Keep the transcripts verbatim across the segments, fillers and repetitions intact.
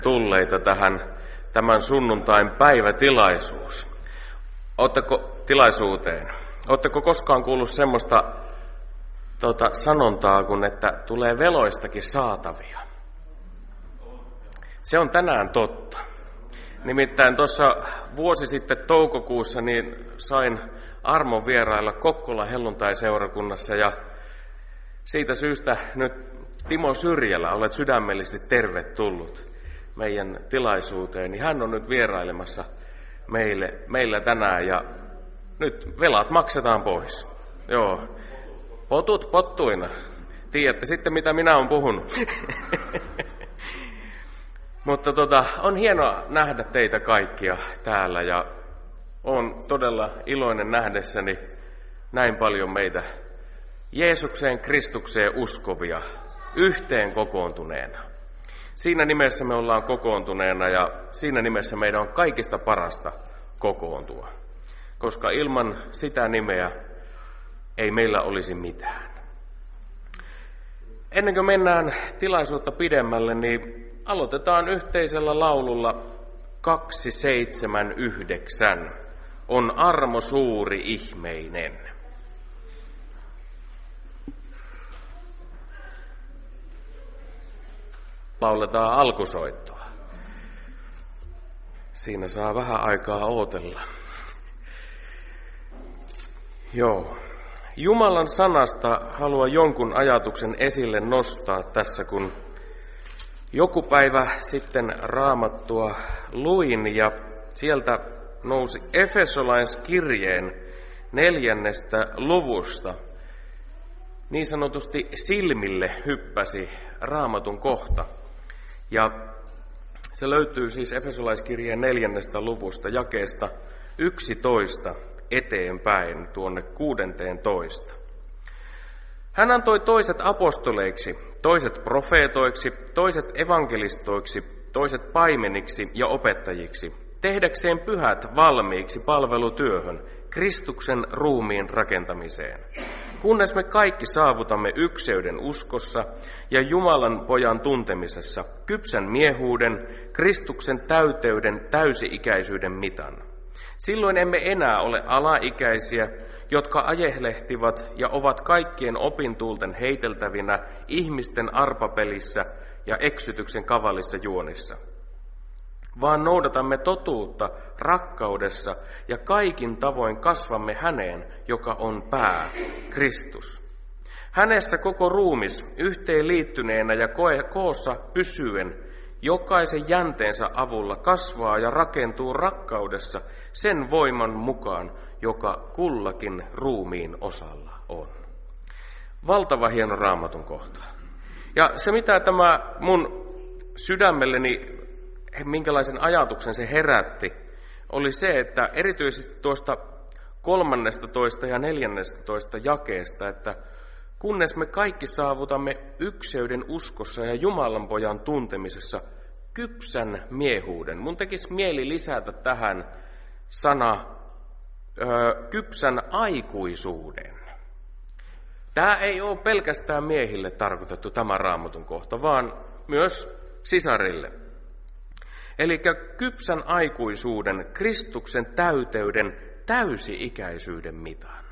tulleita tähän tämän sunnuntain päivätilaisuus. Oletteko tilaisuuteen? Oletteko koskaan kuullut semmoista tuota, sanontaa, kun että tulee veloistakin saatavia? Se on tänään totta. Nimittäin tuossa vuosi sitten toukokuussa niin sain armon vierailla Kokkola helluntai-seurakunnassa ja siitä syystä nyt Timo Syrjälä, olet sydämellisesti tervetullut meidän tilaisuuteen, niin hän on nyt vierailemassa meille, meillä tänään ja nyt velat maksetaan pois. Joo, potut pottuina. Tiedätte sitten mitä minä olen puhunut. Mutta tota, on hienoa nähdä teitä kaikkia täällä ja olen todella iloinen nähdessäni näin paljon meitä Jeesukseen, Kristukseen uskovia yhteen kokoontuneena. Siinä nimessä me ollaan kokoontuneena ja siinä nimessä meidän on kaikista parasta kokoontua, koska ilman sitä nimeä ei meillä olisi mitään. Ennen kuin mennään tilaisuutta pidemmälle, niin aloitetaan yhteisellä laululla kaksisataaseitsemänkymmentäyhdeksän. On armo suuri ihmeinen. Lauletaan alkusoittoa. Siinä saa vähän aikaa ootella. Joo. Jumalan sanasta haluan jonkun ajatuksen esille nostaa tässä, kun joku päivä sitten Raamattua luin ja sieltä nousi Efesolaiskirjeen neljännestä luvusta. Niin sanotusti silmille hyppäsi Raamatun kohta. Ja se löytyy siis Efesolaiskirjeen neljännestä luvusta jakeesta yksitoista eteenpäin tuonne kuudenteentoista. Hän antoi toiset apostoleiksi, toiset profeetoiksi, toiset evankelistoiksi, toiset paimeniksi ja opettajiksi, tehdäkseen pyhät valmiiksi palvelutyöhön, Kristuksen ruumiin rakentamiseen. Kunnes me kaikki saavutamme ykseyden uskossa ja Jumalan pojan tuntemisessa, kypsän miehuuden, Kristuksen täyteyden, täysi-ikäisyyden mitan. Silloin emme enää ole alaikäisiä, jotka ajehlehtivat ja ovat kaikkien opintuulten heiteltävinä ihmisten arpapelissä ja eksytyksen kavallissa juonissa. Vaan noudatamme totuutta rakkaudessa ja kaikin tavoin kasvamme häneen, joka on pää, Kristus. Hänessä koko ruumis yhteen liittyneenä ja koossa pysyen, jokaisen jänteensä avulla kasvaa ja rakentuu rakkaudessa sen voiman mukaan, joka kullakin ruumiin osalla on. Valtava hieno Raamatun kohta. Ja se mitä tämä mun sydämelleni, minkälaisen ajatuksen se herätti, oli se, että erityisesti tuosta kolmannestatoista ja neljännestätoista jakeesta, että kunnes me kaikki saavutamme ykseyden uskossa ja Jumalan pojan tuntemisessa kypsän miehuuden. Mun tekisi mieli lisätä tähän sana ö, kypsän aikuisuuden. Tämä ei ole pelkästään miehille tarkoitettu tämä Raamatun kohta, vaan myös sisarille. Eli kypsän aikuisuuden, Kristuksen täyteyden, täysi-ikäisyyden mitan.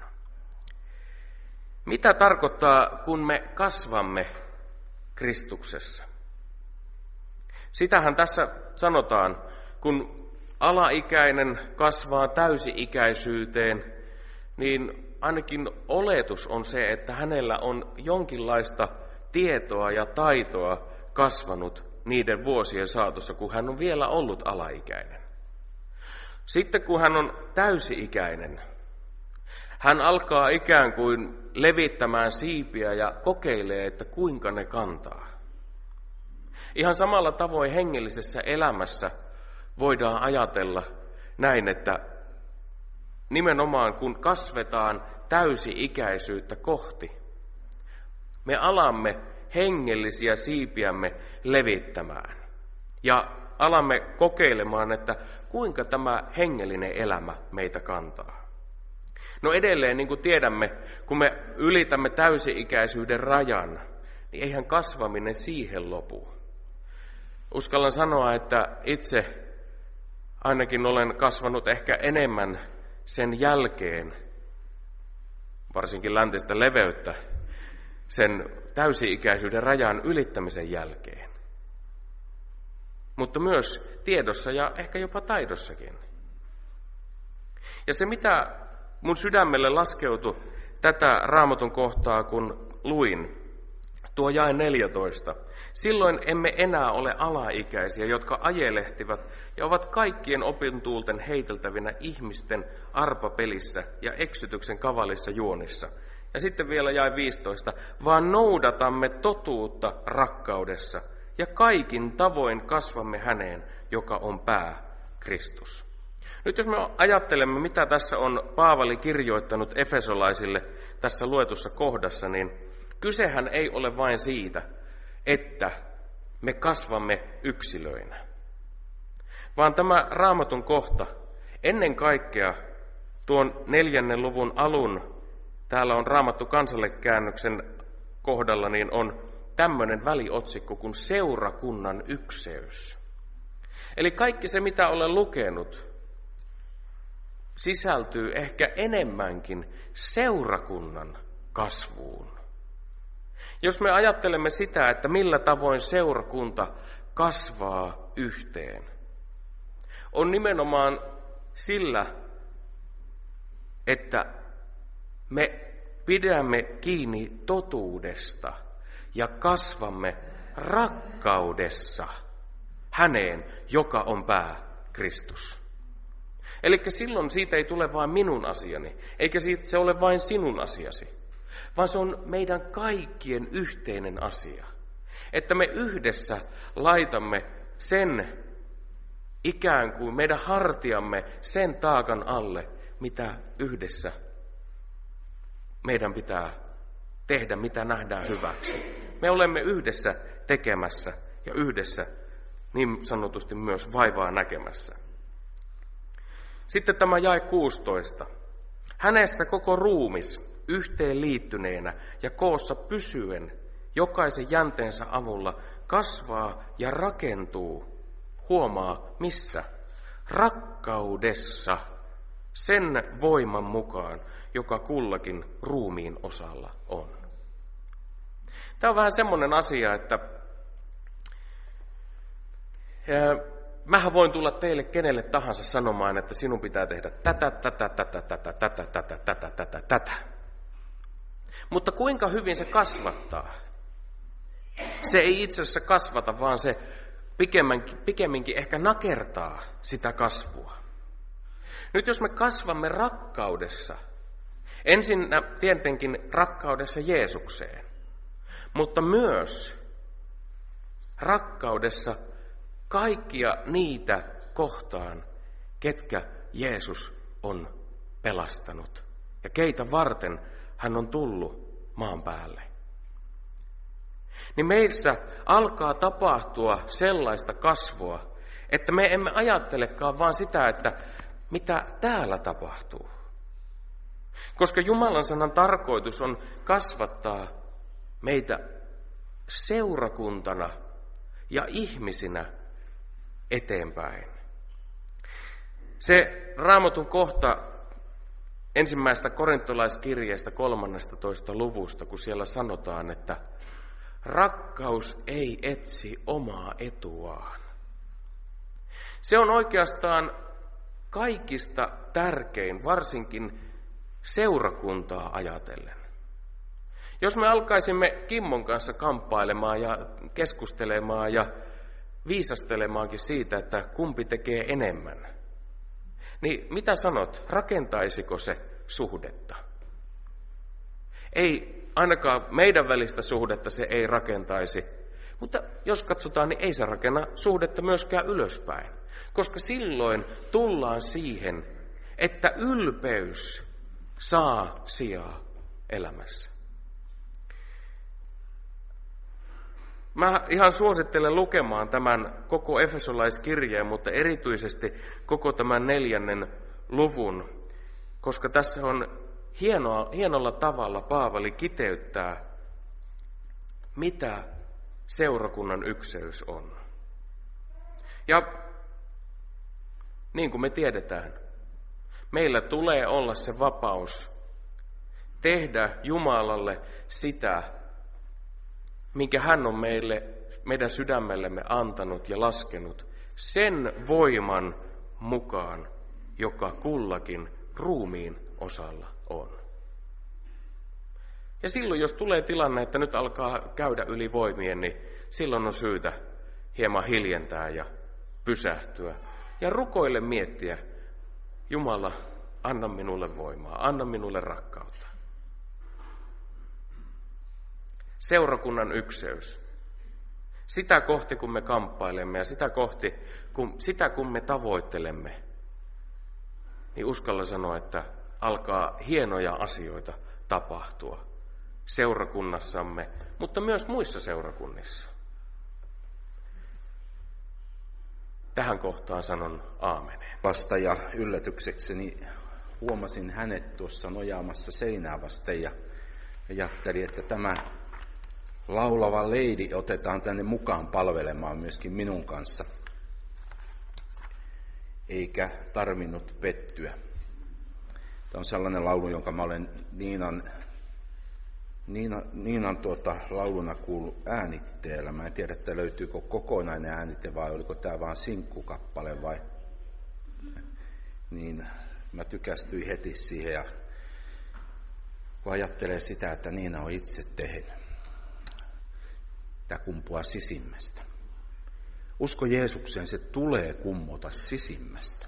Mitä tarkoittaa, kun me kasvamme Kristuksessa? Sitähän tässä sanotaan, kun alaikäinen kasvaa täysi-ikäisyyteen, niin ainakin oletus on se, että hänellä on jonkinlaista tietoa ja taitoa kasvanut niiden vuosien saatossa, kun hän on vielä ollut alaikäinen. Sitten kun hän on täysi-ikäinen, hän alkaa ikään kuin levittämään siipiä ja kokeilee, että kuinka ne kantaa. Ihan samalla tavoin hengellisessä elämässä voidaan ajatella näin, että nimenomaan kun kasvetaan täysi-ikäisyyttä kohti, me alamme hengellisiä siipiämme levittämään ja alamme kokeilemaan, että kuinka tämä hengellinen elämä meitä kantaa. No edelleen, niin kuin tiedämme, kun me ylitämme täysi-ikäisyyden rajan, niin eihän kasvaminen siihen lopu. Uskallan sanoa, että itse ainakin olen kasvanut ehkä enemmän sen jälkeen, varsinkin läntistä leveyttä, sen täysi-ikäisyyden rajan ylittämisen jälkeen. Mutta myös tiedossa ja ehkä jopa taidossakin. Ja se, mitä mun sydämelle laskeutui tätä Raamatun kohtaa, kun luin, tuo jae neljätoista. Silloin emme enää ole alaikäisiä, jotka ajelehtivat ja ovat kaikkien opintuulten heiteltävinä ihmisten arpapelissä ja eksytyksen kavalissa juonissa. Ja sitten vielä jae viisitoista. Vaan noudatamme totuutta rakkaudessa ja kaikin tavoin kasvamme häneen, joka on pää, Kristus. Nyt jos me ajattelemme, mitä tässä on Paavali kirjoittanut efesolaisille tässä luetussa kohdassa, niin kysehän ei ole vain siitä, että me kasvamme yksilöinä, vaan tämä Raamatun kohta ennen kaikkea tuon neljännen luvun alun, täällä on Raamattu kansalle käännöksen kohdalla, niin on tämmöinen väliotsikko kuin seurakunnan ykseys. Eli kaikki se, mitä olen lukenut, sisältyy ehkä enemmänkin seurakunnan kasvuun. Jos me ajattelemme sitä, että millä tavoin seurakunta kasvaa yhteen, on nimenomaan sillä, että me pidämme kiinni totuudesta ja kasvamme rakkaudessa häneen, joka on pää, Kristus. Eli silloin siitä ei tule vain minun asiani, eikä siitä se ole vain sinun asiasi, vaan se on meidän kaikkien yhteinen asia. Että me yhdessä laitamme sen ikään kuin meidän hartiamme sen taakan alle, mitä yhdessä meidän pitää tehdä, mitä nähdään hyväksi. Me olemme yhdessä tekemässä ja yhdessä niin sanotusti myös vaivaa näkemässä. Sitten tämä jae kuusitoista. Hänessä koko ruumis yhteen liittyneenä ja koossa pysyen jokaisen jänteensä avulla kasvaa ja rakentuu. Huomaa missä? Rakkaudessa sen voiman mukaan, joka kullakin ruumiin osalla on. Tämä on vähän semmoinen asia, että mähän voin tulla teille kenelle tahansa sanomaan, että sinun pitää tehdä tätä, tätä, tätä, tätä, tätä, tätä, tätä, tätä, tätä. Mutta kuinka hyvin se kasvattaa? Se ei itse asiassa kasvata, vaan se pikemminkin, pikemminkin ehkä nakertaa sitä kasvua. Nyt jos me kasvamme rakkaudessa, ensin tietenkin rakkaudessa Jeesukseen, mutta myös rakkaudessa kaikkia niitä kohtaan, ketkä Jeesus on pelastanut ja keitä varten hän on tullut maan päälle. Niin meissä alkaa tapahtua sellaista kasvua, että me emme ajattelekaan vaan sitä, että mitä täällä tapahtuu. Koska Jumalan sanan tarkoitus on kasvattaa meitä seurakuntana ja ihmisinä eteenpäin. Se Raamatun kohta ensimmäistä korintolaiskirjeestä kolmannestatoista luvusta, kun siellä sanotaan, että rakkaus ei etsi omaa etuaan. Se on oikeastaan kaikista tärkein, varsinkin seurakuntaa ajatellen. Jos me alkaisimme Kimmon kanssa kamppailemaan ja keskustelemaan ja viisastelemaankin siitä, että kumpi tekee enemmän, niin mitä sanot, rakentaisiko se suhdetta? Ei ainakaan meidän välistä suhdetta se ei rakentaisi, mutta jos katsotaan, niin ei se rakenna suhdetta myöskään ylöspäin, koska silloin tullaan siihen, että ylpeys saa sijaa elämässä. Mä ihan suosittelen lukemaan tämän koko efesolaiskirjeen, mutta erityisesti koko tämän neljännen luvun, koska tässä on hienoa, hienolla tavalla Paavali kiteyttää, mitä seurakunnan ykseys on. Ja niin kuin me tiedetään, meillä tulee olla se vapaus tehdä Jumalalle sitä, minkä hän on meille, meidän sydämellemme antanut ja laskenut, sen voiman mukaan, joka kullakin ruumiin osalla on. Ja silloin, jos tulee tilanne, että nyt alkaa käydä yli voimien, niin silloin on syytä hieman hiljentää ja pysähtyä. Ja rukoille miettiä, Jumala, anna minulle voimaa, anna minulle rakkautta. Seurakunnan ykseys. Sitä kohti, kun me kamppailemme ja sitä kohti, kun, sitä kun me tavoittelemme, niin uskalla sanoa, että alkaa hienoja asioita tapahtua seurakunnassamme, mutta myös muissa seurakunnissa. Tähän kohtaan sanon aameneen. Vasta ja yllätyksekseni huomasin hänet tuossa nojaamassa seinää vasten ja ajattelin, että tämä laulava leidi otetaan tänne mukaan palvelemaan myöskin minun kanssa. Eikä tarvinnut pettyä. Tämä on sellainen laulu, jonka mä olen Niinan, Niina, Niinan tuota lauluna kuullut äänitteellä. Mä en tiedä, että löytyykö kokonainen äänite vai oliko tämä vaan sinkkukappale vai. Niin mä tykästyin heti siihen ja kun ajattelee sitä, että Niina on itse tehnyt. Tämä kumpuaa sisimmästä. Usko Jeesukseen, se tulee kummota sisimmästä.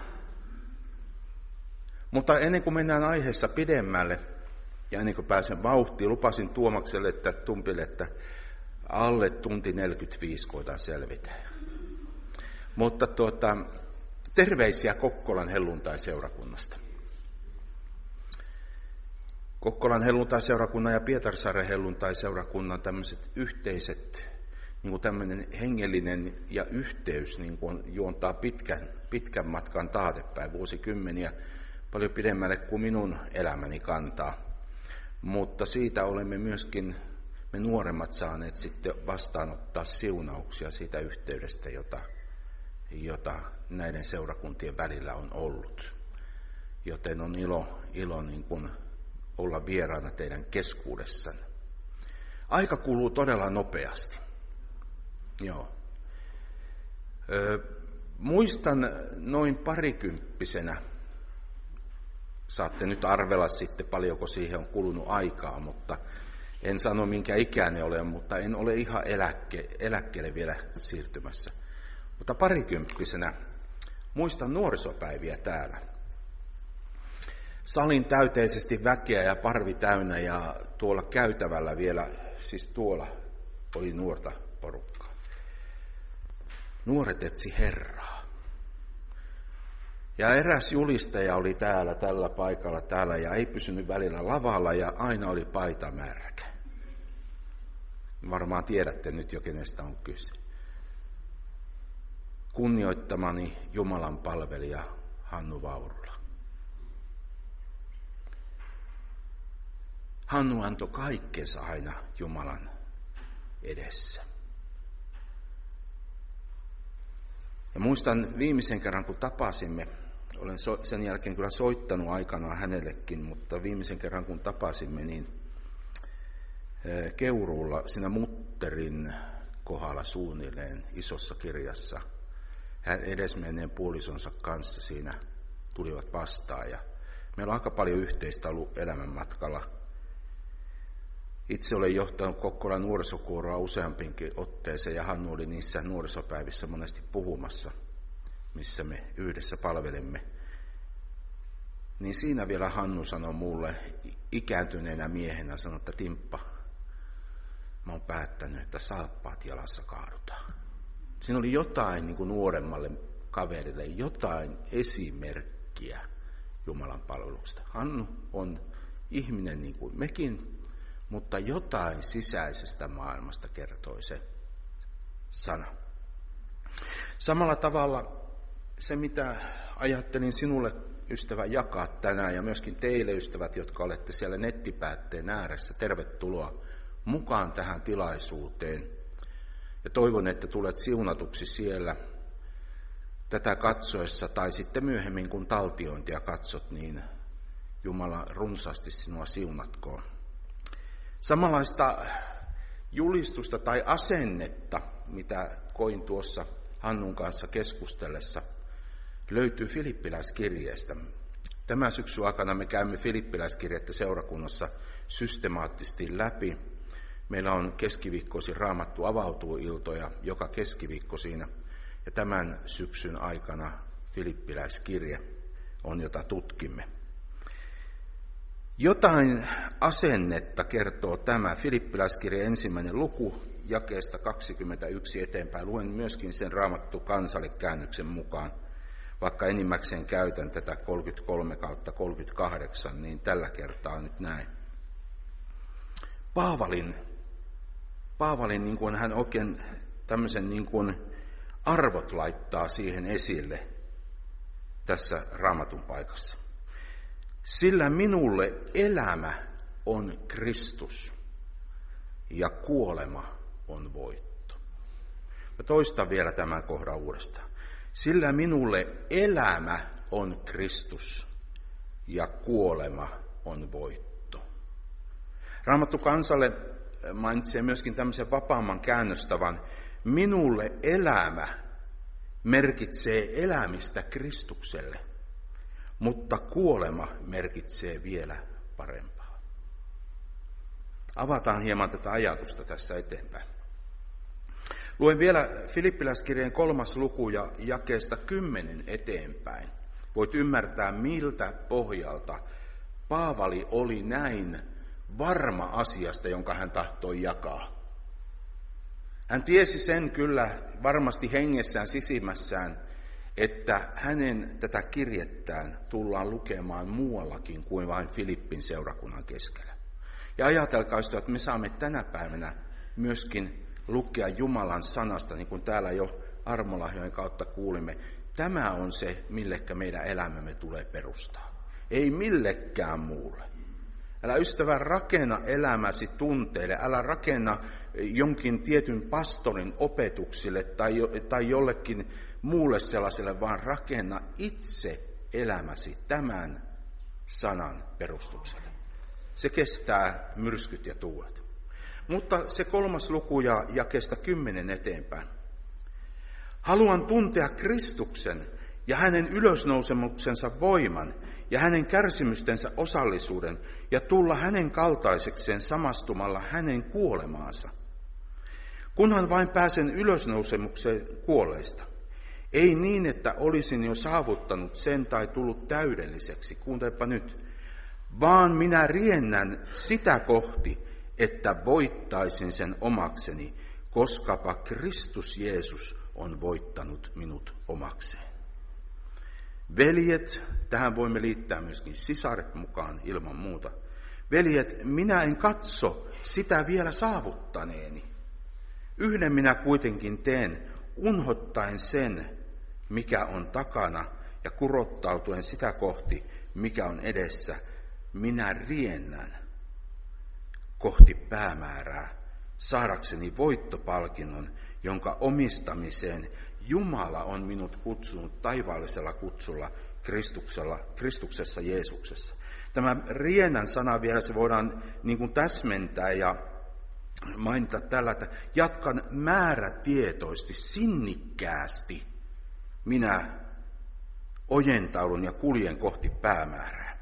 Mutta ennen kuin mennään aiheessa pidemmälle, ja ennen kuin pääsen vauhtiin, lupasin Tuomakselle, että Tumpille, että alle tunti neljäkymmentäviisi koitan selvitä. Mutta tuota, terveisiä Kokkolan helluntai-seurakunnasta. Kokkolan helluntai-seurakunnan ja Pietarsaaren helluntai-seurakunnan tämmöiset yhteiset, niin kuin tämmöinen hengellinen ja yhteys niin kuin juontaa pitkän, pitkän matkan taaksepäin, vuosikymmeniä, paljon pidemmälle kuin minun elämäni kantaa. Mutta siitä olemme myöskin me nuoremmat saaneet sitten vastaanottaa siunauksia siitä yhteydestä, jota, jota näiden seurakuntien välillä on ollut. Joten on ilo, ilo niin kuin olla vieraana teidän keskuudessanne. Aika kuluu todella nopeasti. Joo. Ö, muistan noin parikymppisenä, saatte nyt arvella sitten paljonko siihen on kulunut aikaa, mutta en sano minkä ikäinen olen, mutta en ole ihan eläkke, eläkkeelle vielä siirtymässä. Mutta parikymppisenä muistan nuorisopäiviä täällä. Salin täyteisesti väkeä ja parvi täynnä ja tuolla käytävällä vielä, siis tuolla oli nuorta porukkaa. Nuoret etsi Herraa. Ja eräs julistaja oli täällä tällä paikalla täällä ja ei pysynyt välillä lavalla ja aina oli paita märkä. Varmaan tiedätte nyt jo kenestä on kyse. Kunnioittamani Jumalan palvelija Hannu Vaurula. Hannu antoi kaikkensa aina Jumalan edessä. Ja muistan viimeisen kerran, kun tapasimme, olen so, sen jälkeen kyllä soittanut aikanaan hänellekin, mutta viimeisen kerran, kun tapasimme, niin e, Keuruulla siinä Mutterin kohdalla suunnilleen isossa kirjassa, hän edesmenneen puolisonsa kanssa siinä tulivat vastaan. Ja meillä on aika paljon yhteistä ollut elämänmatkalla. Itse olen johtanut Kokkolan nuorisokuoroa useampinkin otteeseen ja Hannu oli niissä nuorisopäivissä monesti puhumassa, missä me yhdessä palvelemme. Niin siinä vielä Hannu sanoi mulle ikääntyneenä miehenä, sanoi, että Timppa, mä oon päättänyt, että saappaat jalassa kaadutaan. Siinä oli jotain niin kuin nuoremmalle kaverille, jotain esimerkkiä Jumalan palveluksesta. Hannu on ihminen niin kuin mekin, mutta jotain sisäisestä maailmasta kertoi se sana. Samalla tavalla se, mitä ajattelin sinulle, ystävä, jakaa tänään ja myöskin teille, ystävät, jotka olette siellä nettipäätteen ääressä, tervetuloa mukaan tähän tilaisuuteen. Ja toivon, että tulet siunatuksi siellä tätä katsoessa, tai sitten myöhemmin kun taltiointia katsot, niin Jumala runsaasti sinua siunatkoon. Samanlaista julistusta tai asennetta, mitä koin tuossa Hannun kanssa keskustellessa, löytyy Filippiläiskirjeestä. Tämän syksyn aikana me käymme Filippiläiskirjettä seurakunnassa systemaattisesti läpi. Meillä on keskiviikkoisin Raamattu avautuu -iltoja joka keskiviikko siinä. Ja tämän syksyn aikana Filippiläiskirje on, jota tutkimme. Jotain asennetta kertoo tämä Filippiläiskirje ensimmäinen luku jakeesta kaksikymmentäyksi eteenpäin. Luen myöskin sen Raamattu kansalle -käännöksen mukaan. Vaikka enimmäkseen käytän tätä kolmekymmentäkolme kautta kolmekymmentäkahdeksan, niin tällä kertaa nyt näin. Paavalin, Paavalin niin kuin hän oikein tämmöisen niin kuin arvot laittaa siihen esille tässä Raamatun paikassa. Sillä minulle elämä on Kristus ja kuolema on voitto. Mä toistan vielä tämän kohdan uudestaan. Sillä minulle elämä on Kristus ja kuolema on voitto. Raamattu kansalle mainitsee myöskin tämmöisen vapaamman käännöstavan. Minulle elämä merkitsee elämistä Kristukselle, mutta kuolema merkitsee vielä parempaa. Avataan hieman tätä ajatusta tässä eteenpäin. Luen vielä Filippiläiskirjeen kolmas luku ja jakeesta kymmenen eteenpäin. Voit ymmärtää, miltä pohjalta Paavali oli näin varma asiasta, jonka hän tahtoi jakaa. Hän tiesi sen kyllä varmasti hengessään sisimmässään, että hänen tätä kirjettään tullaan lukemaan muuallakin kuin vain Filippin seurakunnan keskellä. Ja ajatelkaa, että me saamme tänä päivänä myöskin lukea Jumalan sanasta, niin kuin täällä jo armolahjojen kautta kuulimme. Tämä on se, millekä meidän elämämme tulee perustaa. Ei millekään muulle. Älä ystävä rakenna elämäsi tunteille, älä rakenna jonkin tietyn pastorin opetuksille tai, tai jollekin muulle sellaiselle, vaan rakenna itse elämäsi tämän sanan perustukselle. Se kestää myrskyt ja tuulet. Mutta se kolmas luku ja jakeesta kymmenen eteenpäin. Haluan tuntea Kristuksen ja hänen ylösnousemuksensa voiman ja hänen kärsimystensä osallisuuden ja tulla hänen kaltaisekseen samastumalla hänen kuolemaansa. Kunhan vain pääsen ylösnousemukseen kuolleista. Ei niin, että olisin jo saavuttanut sen tai tullut täydelliseksi, kuuntelepa nyt, vaan minä riennän sitä kohti, että voittaisin sen omakseni, koskapa Kristus Jeesus on voittanut minut omakseen. Veljet, tähän voimme liittää myöskin sisaret mukaan ilman muuta. Veljet, minä en katso sitä vielä saavuttaneeni. Yhden minä kuitenkin teen, unhottaen sen, mikä on takana, ja kurottautuen sitä kohti, mikä on edessä. Minä riennän kohti päämäärää, saadakseni voittopalkinnon, jonka omistamiseen Jumala on minut kutsunut taivaallisella kutsulla Kristuksella, Kristuksessa Jeesuksessa. Tämä riennän sana vielä se voidaan niin kuin täsmentää ja mainita tällä, että jatkan määrätietoisesti, sinnikkäästi. Minä ojentaudun ja kuljen kohti päämäärää.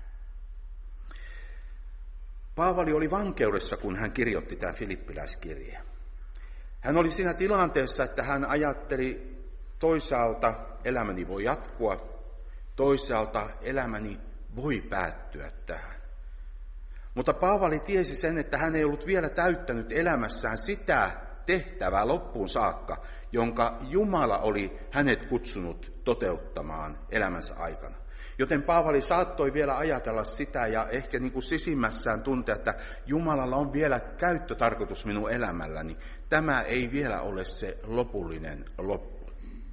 Paavali oli vankeudessa, kun hän kirjoitti tämän Filippiläiskirjeen. Hän oli siinä tilanteessa, että hän ajatteli toisaalta elämäni voi jatkua, toisaalta elämäni voi päättyä tähän. Mutta Paavali tiesi sen, että hän ei ollut vielä täyttänyt elämässään sitä tehtävää loppuun saakka, jonka Jumala oli hänet kutsunut toteuttamaan elämänsä aikana. Joten Paavali saattoi vielä ajatella sitä ja ehkä niin kuin sisimmässään tuntea, että Jumalalla on vielä käyttötarkoitus minun elämälläni. Tämä ei vielä ole se lopullinen loppu.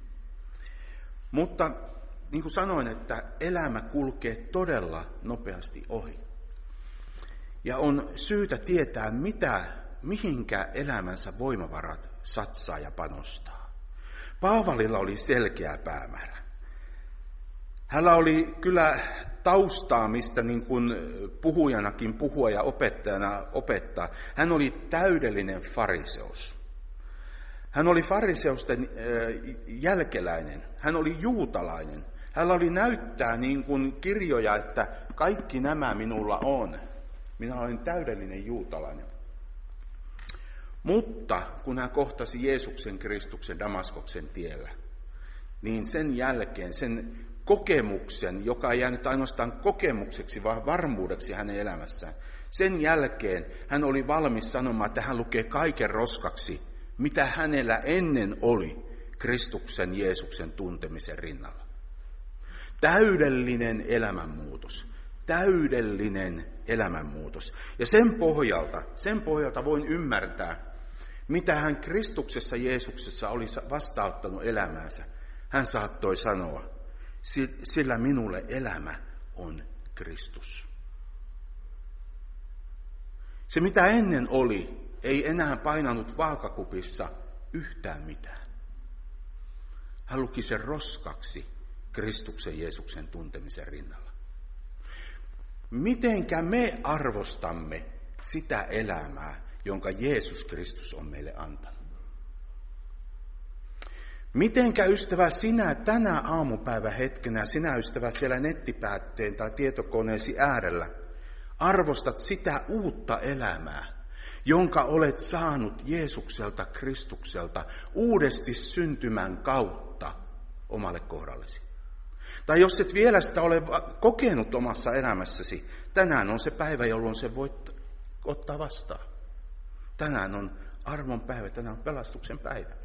Mutta niin kuin sanoin, että elämä kulkee todella nopeasti ohi. Ja on syytä tietää, mitä, mihinkä elämänsä voimavarat satsaa ja panostaa. Paavalilla oli selkeä päämäärä. Hänellä oli kyllä taustaa, mistä niin kuin puhujanakin puhua ja opettajana opettaa. Hän oli täydellinen fariseus. Hän oli fariseusten jälkeläinen. Hän oli juutalainen. Hänellä oli näyttää niin kuin kirjoja, että kaikki nämä minulla on. Minä olen täydellinen juutalainen. Mutta kun hän kohtasi Jeesuksen Kristuksen Damaskoksen tiellä, niin sen jälkeen sen kokemuksen, joka ei jäänyt ainoastaan kokemukseksi, vaan varmuudeksi hänen elämässään, sen jälkeen hän oli valmis sanomaan, että hän lukee kaiken roskaksi, mitä hänellä ennen oli Kristuksen Jeesuksen tuntemisen rinnalla. Täydellinen elämänmuutos. Täydellinen elämänmuutos. Ja sen pohjalta, sen pohjalta voin ymmärtää, mitä hän Kristuksessa Jeesuksessa oli vastauttanut elämäänsä. Hän saattoi sanoa, sillä minulle elämä on Kristus. Se mitä ennen oli, ei enää painanut vaakakupissa yhtään mitään. Hän luki sen roskaksi Kristuksen Jeesuksen tuntemisen rinnalla. Mitenkä me arvostamme sitä elämää, jonka Jeesus Kristus on meille antanut? Mitenkä, ystävä, sinä tänä aamupäivän hetkenä, sinä ystävä siellä nettipäätteen tai tietokoneesi äärellä, arvostat sitä uutta elämää, jonka olet saanut Jeesukselta, Kristukselta, uudesti syntymän kautta omalle kohdallesi? Tai jos et vielä sitä ole kokenut omassa elämässäsi, tänään on se päivä, jolloin se voit ottaa vastaan. Tänään on armon päivä, tänään on pelastuksen päivä.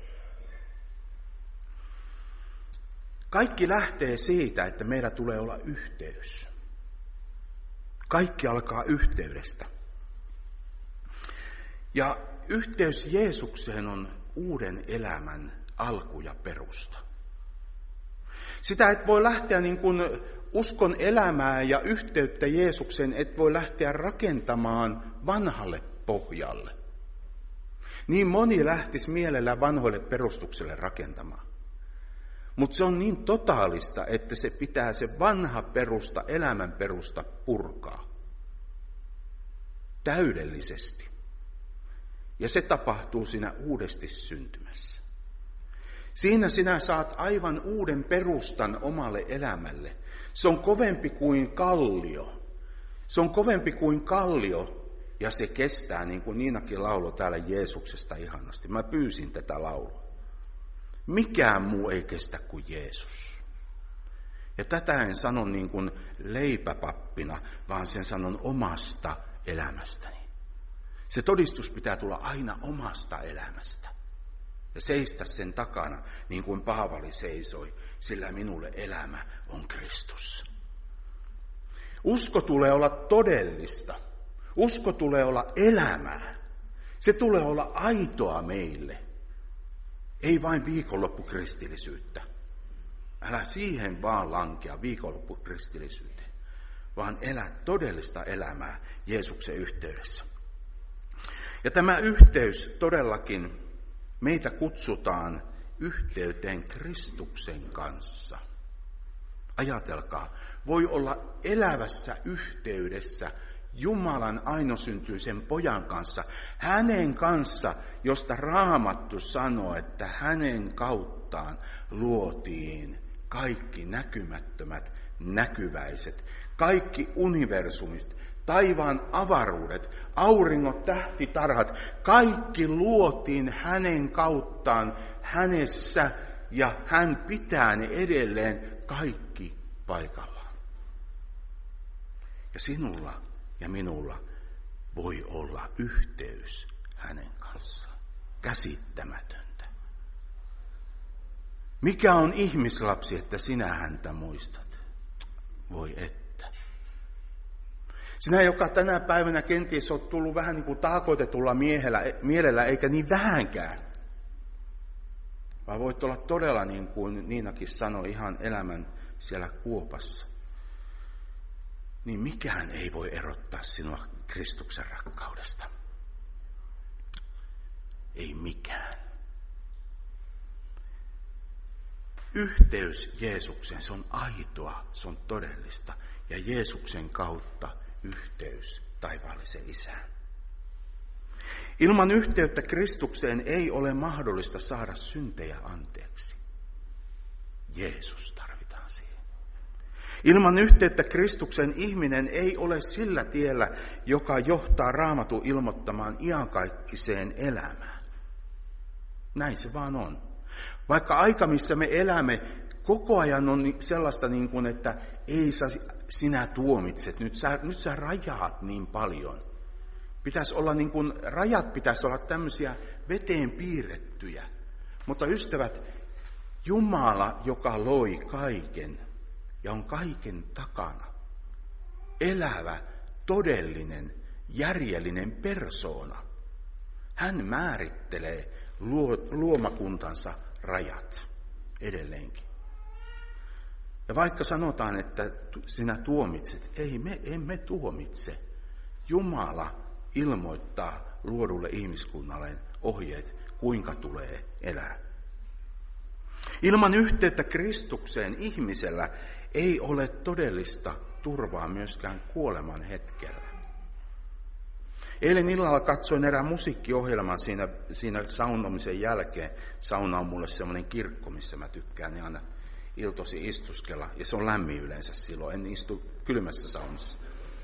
Kaikki lähtee siitä, että meillä tulee olla yhteys. Kaikki alkaa yhteydestä. Ja yhteys Jeesukseen on uuden elämän alku ja perusta. Sitä et voi lähteä niin kuin uskon elämää ja yhteyttä Jeesukseen, et voi lähteä rakentamaan vanhalle pohjalle. Niin moni lähtisi mielellä vanhoille perustukselle rakentamaan. Mutta se on niin totaalista, että se pitää se vanha perusta, elämän perusta purkaa. Täydellisesti. Ja se tapahtuu siinä uudesti syntymässä. Siinä sinä saat aivan uuden perustan omalle elämälle. Se on kovempi kuin kallio. Se on kovempi kuin kallio ja se kestää, niin kuin Niinakin lauloi täällä Jeesuksesta ihanasti. Mä pyysin tätä laulua. Mikään muu ei kestä kuin Jeesus. Ja tätä en sano niin kuin leipäpappina, vaan sen sanon omasta elämästäni. Se todistus pitää tulla aina omasta elämästä. Ja seistä sen takana, niin kuin Paavali seisoi, sillä minulle elämä on Kristus. Usko tulee olla todellista. Usko tulee olla elämää. Se tulee olla aitoa meille. Ei vain viikonloppukristillisyyttä. Älä siihen vaan lankea viikonloppukristillisyyteen, vaan elä todellista elämää Jeesuksen yhteydessä. Ja tämä yhteys todellakin meitä kutsutaan yhteyteen Kristuksen kanssa. Ajatelkaa, voi olla elävässä yhteydessä Jumalan ainosyntyisen pojan kanssa, hänen kanssa, josta Raamattu sanoo, että hänen kauttaan luotiin kaikki näkymättömät, näkyväiset, kaikki universumit, taivaan avaruudet, auringot, tähtitarhat, kaikki luotiin hänen kauttaan, hänessä, ja hän pitää ne edelleen kaikki paikallaan. Ja sinulla ja minulla voi olla yhteys hänen kanssaan. Käsittämätöntä. Mikä on ihmislapsi, että sinä häntä muistat? Voi että. Sinä, joka tänä päivänä kenties olet tullut vähän niin kuin taakoitetulla miehellä, mielellä, eikä niin vähänkään. Vaan voit olla todella, niin kuin Niinakin sanoi, ihan elämän siellä kuopassa. Niin mikään ei voi erottaa sinua Kristuksen rakkaudesta. Ei mikään. Yhteys Jeesukseen, se on aitoa, se on todellista. Ja Jeesuksen kautta yhteys taivaalliseen Isään. Ilman yhteyttä Kristukseen ei ole mahdollista saada syntejä anteeksi. Jeesus tarvitaan siihen. Ilman yhteyttä Kristuksen ihminen ei ole sillä tiellä, joka johtaa Raamatun ilmoittamaan iankaikkiseen elämään. Näin se vaan on. Vaikka aika, missä me elämme, koko ajan on sellaista, niin kuin, että ei sä, sinä tuomitset, nyt sä, nyt sä rajaat niin paljon. Pitäisi olla niin kuin, rajat pitäisi olla tämmöisiä veteen piirrettyjä. Mutta ystävät, Jumala, joka loi kaiken ja on kaiken takana, elävä, todellinen, järjellinen persoona, hän määrittelee luomakuntansa rajat edelleenkin. Ja vaikka sanotaan, että sinä tuomitset, ei me emme tuomitse. Jumala ilmoittaa luodulle ihmiskunnalle ohjeet, kuinka tulee elää. Ilman yhteyttä Kristukseen ihmisellä ei ole todellista turvaa myöskään kuoleman hetkellä. Eilen illalla katsoin erään musiikkiohjelman siinä, siinä saunomisen jälkeen. Sauna on mulle semmoinen kirkko, missä mä tykkään niin aina iltosi istuskella. Ja se on lämmin yleensä silloin, en istu kylmässä saunassa.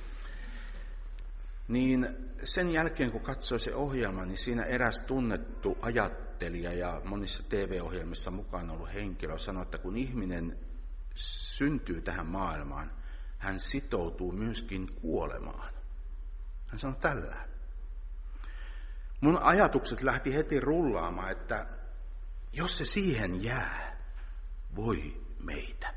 Niin sen jälkeen, kun katsoin se ohjelma, niin siinä eräs tunnettu ajattelija ja monissa T V-ohjelmissa mukaan ollut henkilö sanoi, että kun ihminen syntyy tähän maailmaan, hän sitoutuu myöskin kuolemaan. Hän sanoi tällä. Mun ajatukset lähti heti rullaamaan, että jos se siihen jää, voi meitä.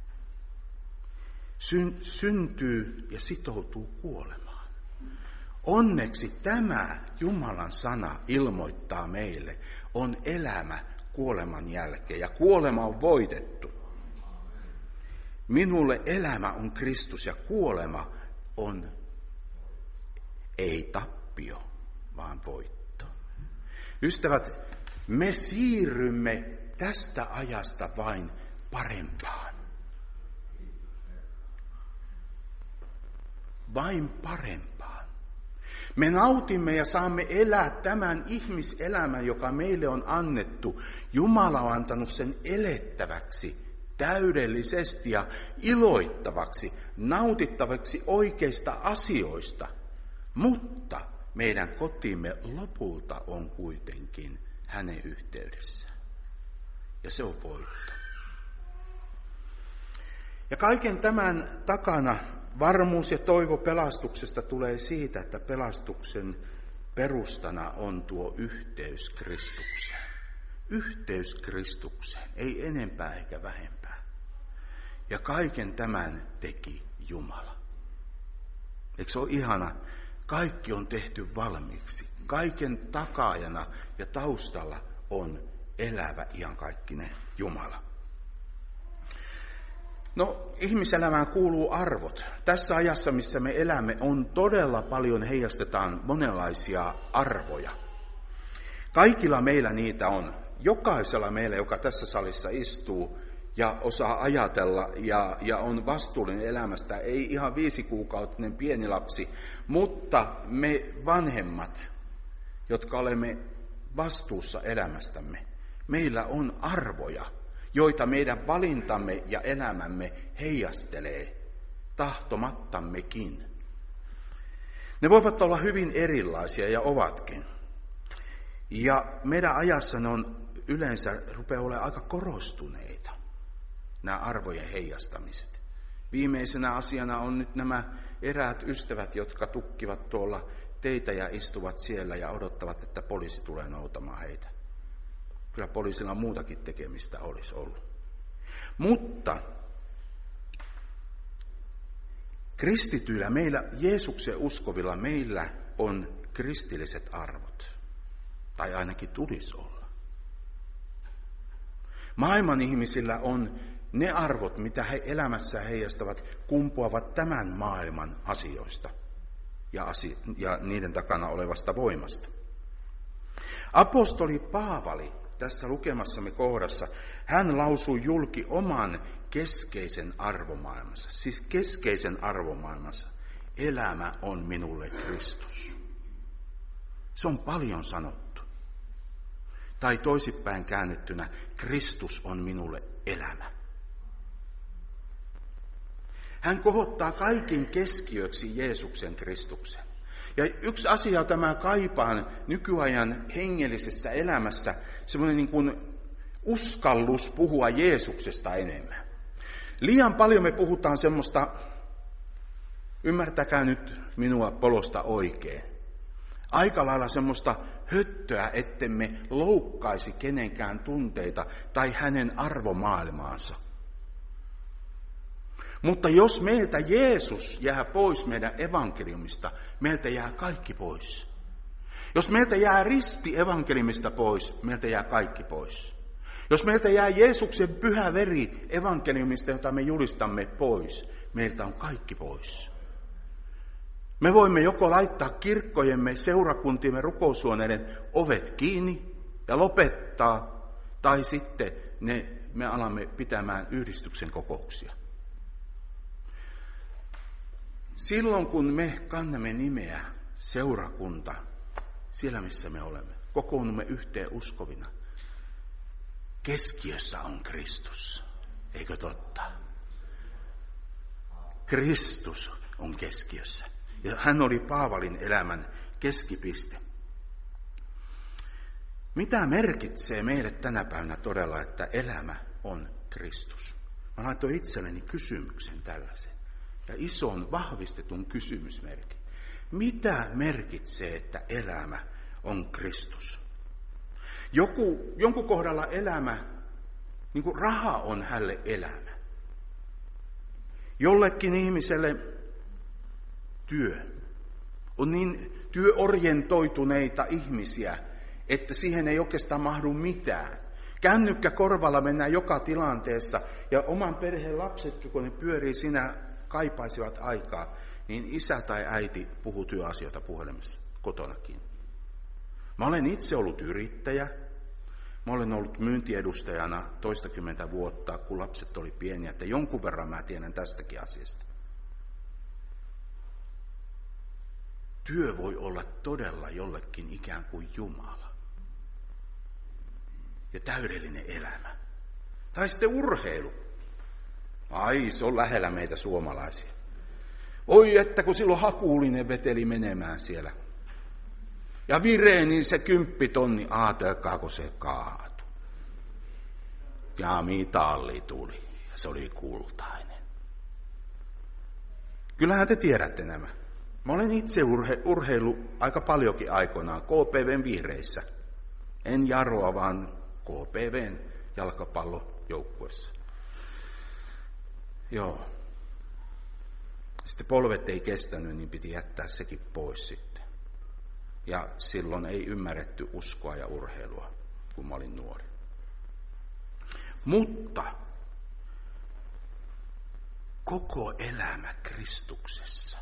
Syn, syntyy ja sitoutuu kuolemaan. Onneksi tämä Jumalan sana ilmoittaa meille, on elämä kuoleman jälkeen ja kuolema on voitettu. Minulle elämä on Kristus ja kuolema on ei tappio, vaan voitto. Ystävät, me siirrymme tästä ajasta vain parempaan. Vain parempaan. Me nautimme ja saamme elää tämän ihmiselämän, joka meille on annettu. Jumala on antanut sen elettäväksi, täydellisesti ja iloittavaksi, nautittavaksi oikeista asioista. Mutta meidän kotimme lopulta on kuitenkin hänen yhteydessään. Ja se on voitto. Ja kaiken tämän takana varmuus ja toivo pelastuksesta tulee siitä, että pelastuksen perustana on tuo yhteys Kristukseen. Yhteys Kristukseen, ei enempää eikä vähempää. Ja kaiken tämän teki Jumala. Eikö se ole ihana? Kaikki on tehty valmiiksi. Kaiken takaajana ja taustalla on elävä iankaikkinen Jumala. No, ihmiselämään kuuluu arvot. Tässä ajassa, missä me elämme, on todella paljon heijastetaan monenlaisia arvoja. Kaikilla meillä niitä on. Jokaisella meillä, joka tässä salissa istuu ja osaa ajatella ja, ja on vastuullinen elämästä, ei ihan viisikuukautinen pieni lapsi, mutta me vanhemmat, jotka olemme vastuussa elämästämme, meillä on arvoja, joita meidän valintamme ja elämämme heijastelee tahtomattammekin. Ne voivat olla hyvin erilaisia ja ovatkin. Ja meidän ajassa ne on yleensä rupeaa olemaan aika korostuneita, nämä arvojen heijastamiset. Viimeisenä asiana on nyt nämä eräät ystävät, jotka tukkivat tuolla teitä ja istuvat siellä ja odottavat, että poliisi tulee noutamaan heitä. Kyllä poliisilla muutakin tekemistä olisi ollut. Mutta kristityillä, meillä, Jeesuksen uskovilla, meillä on kristilliset arvot. Tai ainakin tulisi olla. Maailman ihmisillä on ne arvot, mitä he elämässä heijastavat, kumpuavat tämän maailman asioista ja, asi- ja niiden takana olevasta voimasta. Apostoli Paavali tässä lukemassamme kohdassa, hän lausui julki oman keskeisen arvomaailmansa, siis keskeisen arvomaailmansa. Elämä on minulle Kristus. Se on paljon sanottu. Tai toisinpäin käännettynä, Kristus on minulle elämä. Hän kohottaa kaikin keskiöksi Jeesuksen Kristuksen. Ja yksi asia, jota mä kaipaan nykyajan hengellisessä elämässä, semmoinen niin kuin uskallus puhua Jeesuksesta enemmän. Liian paljon me puhutaan semmoista, ymmärtäkää nyt minua polosta oikein, aika lailla semmoista höttöä, ettemme loukkaisi kenenkään tunteita tai hänen arvomaailmaansa. Mutta jos meiltä Jeesus jää pois meidän evankeliumista, meiltä jää kaikki pois. Jos meiltä jää risti evankeliumista pois, meiltä jää kaikki pois. Jos meiltä jää Jeesuksen pyhä veri evankeliumista, jota me julistamme, pois, meiltä on kaikki pois. Me voimme joko laittaa kirkkojemme, seurakuntiemme, rukoushuoneiden ovet kiinni ja lopettaa, tai sitten ne, me alamme pitämään yhdistyksen kokouksia. Silloin kun me kannamme nimeä seurakunta, siellä missä me olemme, kokoonnumme yhteen uskovina, keskiössä on Kristus, eikö totta? Kristus on keskiössä. Ja hän oli Paavalin elämän keskipiste. Mitä merkitsee meille tänä päivänä todella, että elämä on Kristus? Mä laitoin itselleni kysymyksen tällaisen. Ja ison vahvistetun kysymysmerkin. Mitä merkitsee, että elämä on Kristus? Joku, jonkun kohdalla elämä, niin kuin raha on hänelle elämä. Jollekin ihmiselle työ. On niin työorientoituneita ihmisiä, että siihen ei oikeastaan mahdu mitään. Kännykkä korvalla mennään joka tilanteessa, ja oman perheen lapsetkin, kun ne pyörii siinä, kaipaisivat aikaa, niin isä tai äiti puhuu työasioita puhelimessa kotonakin. Mä olen itse ollut yrittäjä. Mä olen ollut myyntiedustajana toistakymmentä vuotta, kun lapset oli pieniä, että jonkun verran mä tiedän tästäkin asiasta. Työ voi olla todella jollekin ikään kuin Jumala. Ja täydellinen elämä. Tai sitten urheilu. Ai, se on lähellä meitä suomalaisia. Oi, että kun silloin Hakuulinen veteli menemään siellä. Ja Vireen, niin se kymppitonni, aatelkaa, kun se kaatui. Ja mitalli tuli, ja se oli kultainen. Kyllähän te tiedätte nämä. Mä olen itse urhe, urheilu aika paljonkin aikoinaan K P V:n vihreissä. En Jaroa, vaan K P V:n jalkapallojoukkuessa. Joo. Sitten polvet ei kestänyt, niin piti jättää sekin pois sitten. Ja silloin ei ymmärretty uskoa ja urheilua, kun mä olin nuori. Mutta koko elämä Kristuksessa.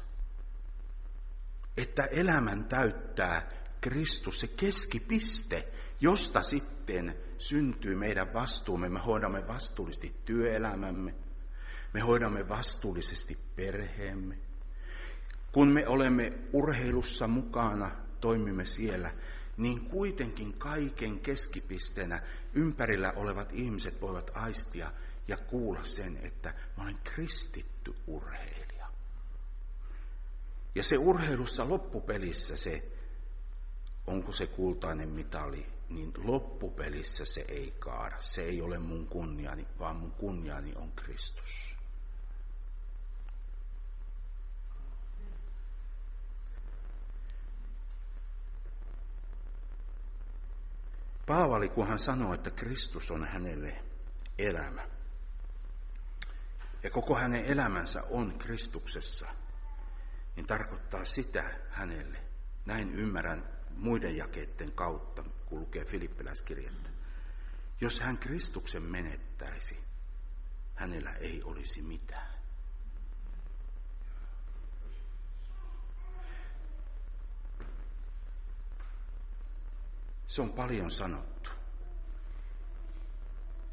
Että elämän täyttää Kristus, se keskipiste, josta sitten syntyy meidän vastuumme. Me hoidamme vastuullisesti työelämämme. Me hoidamme vastuullisesti perheemme. Kun me olemme urheilussa mukana, toimimme siellä, niin kuitenkin kaiken keskipisteenä ympärillä olevat ihmiset voivat aistia ja kuulla sen, että mä olen kristitty urheilija. Ja se urheilussa loppupelissä se, onko se kultainen mitali, niin loppupelissä se ei kaada. Se ei ole mun kunniani, vaan mun kunniani on Kristus. Paavali, kun hän sanoo, että Kristus on hänelle elämä, ja koko hänen elämänsä on Kristuksessa, niin tarkoittaa sitä hänelle. Näin ymmärrän muiden jakeiden kautta, kun lukee Filippiläiskirjettä. Jos hän Kristuksen menettäisi, hänellä ei olisi mitään. Se on paljon sanottu.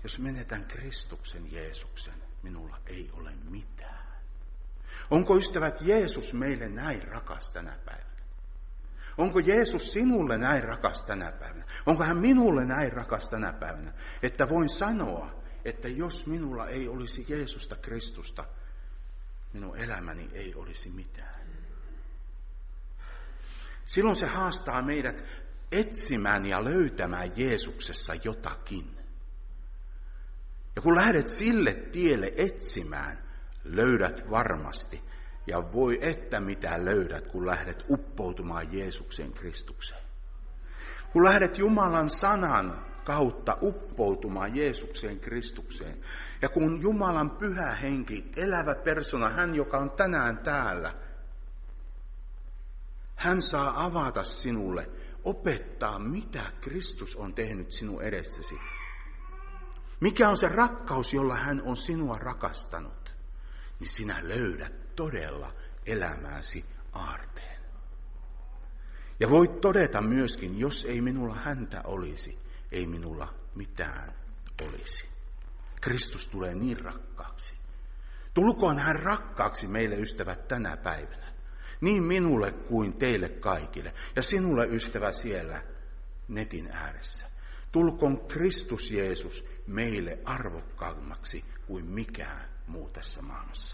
Jos menetän Kristuksen Jeesuksen, minulla ei ole mitään. Onko, ystävät, Jeesus meille näin rakas tänä päivänä? Onko Jeesus sinulle näin rakas tänä päivänä? Onko hän minulle näin rakas tänä päivänä? Että voin sanoa, että jos minulla ei olisi Jeesusta Kristusta, minun elämäni ei olisi mitään. Silloin se haastaa meidät etsimään ja löytämään Jeesuksessa jotakin. Ja kun lähdet sille tielle etsimään, löydät varmasti. Ja voi että mitä löydät, kun lähdet uppoutumaan Jeesukseen Kristukseen. Kun lähdet Jumalan sanan kautta uppoutumaan Jeesukseen Kristukseen. Ja kun Jumalan pyhä henki, elävä persona, hän joka on tänään täällä, hän saa avata sinulle, opettaa mitä Kristus on tehnyt sinun edestäsi. Mikä on se rakkaus, jolla hän on sinua rakastanut, niin sinä löydät todella elämääsi aarteen. Ja voit todeta myöskin, jos ei minulla häntä olisi, ei minulla mitään olisi. Kristus tulee niin rakkaaksi. Tulkoon hän rakkaaksi meille, ystävät, tänä päivänä. Niin minulle kuin teille kaikille. Ja sinulle, ystävä, siellä netin ääressä. Tulkoon Kristus Jeesus meille arvokkaammaksi kuin mikään muu tässä maailmassa.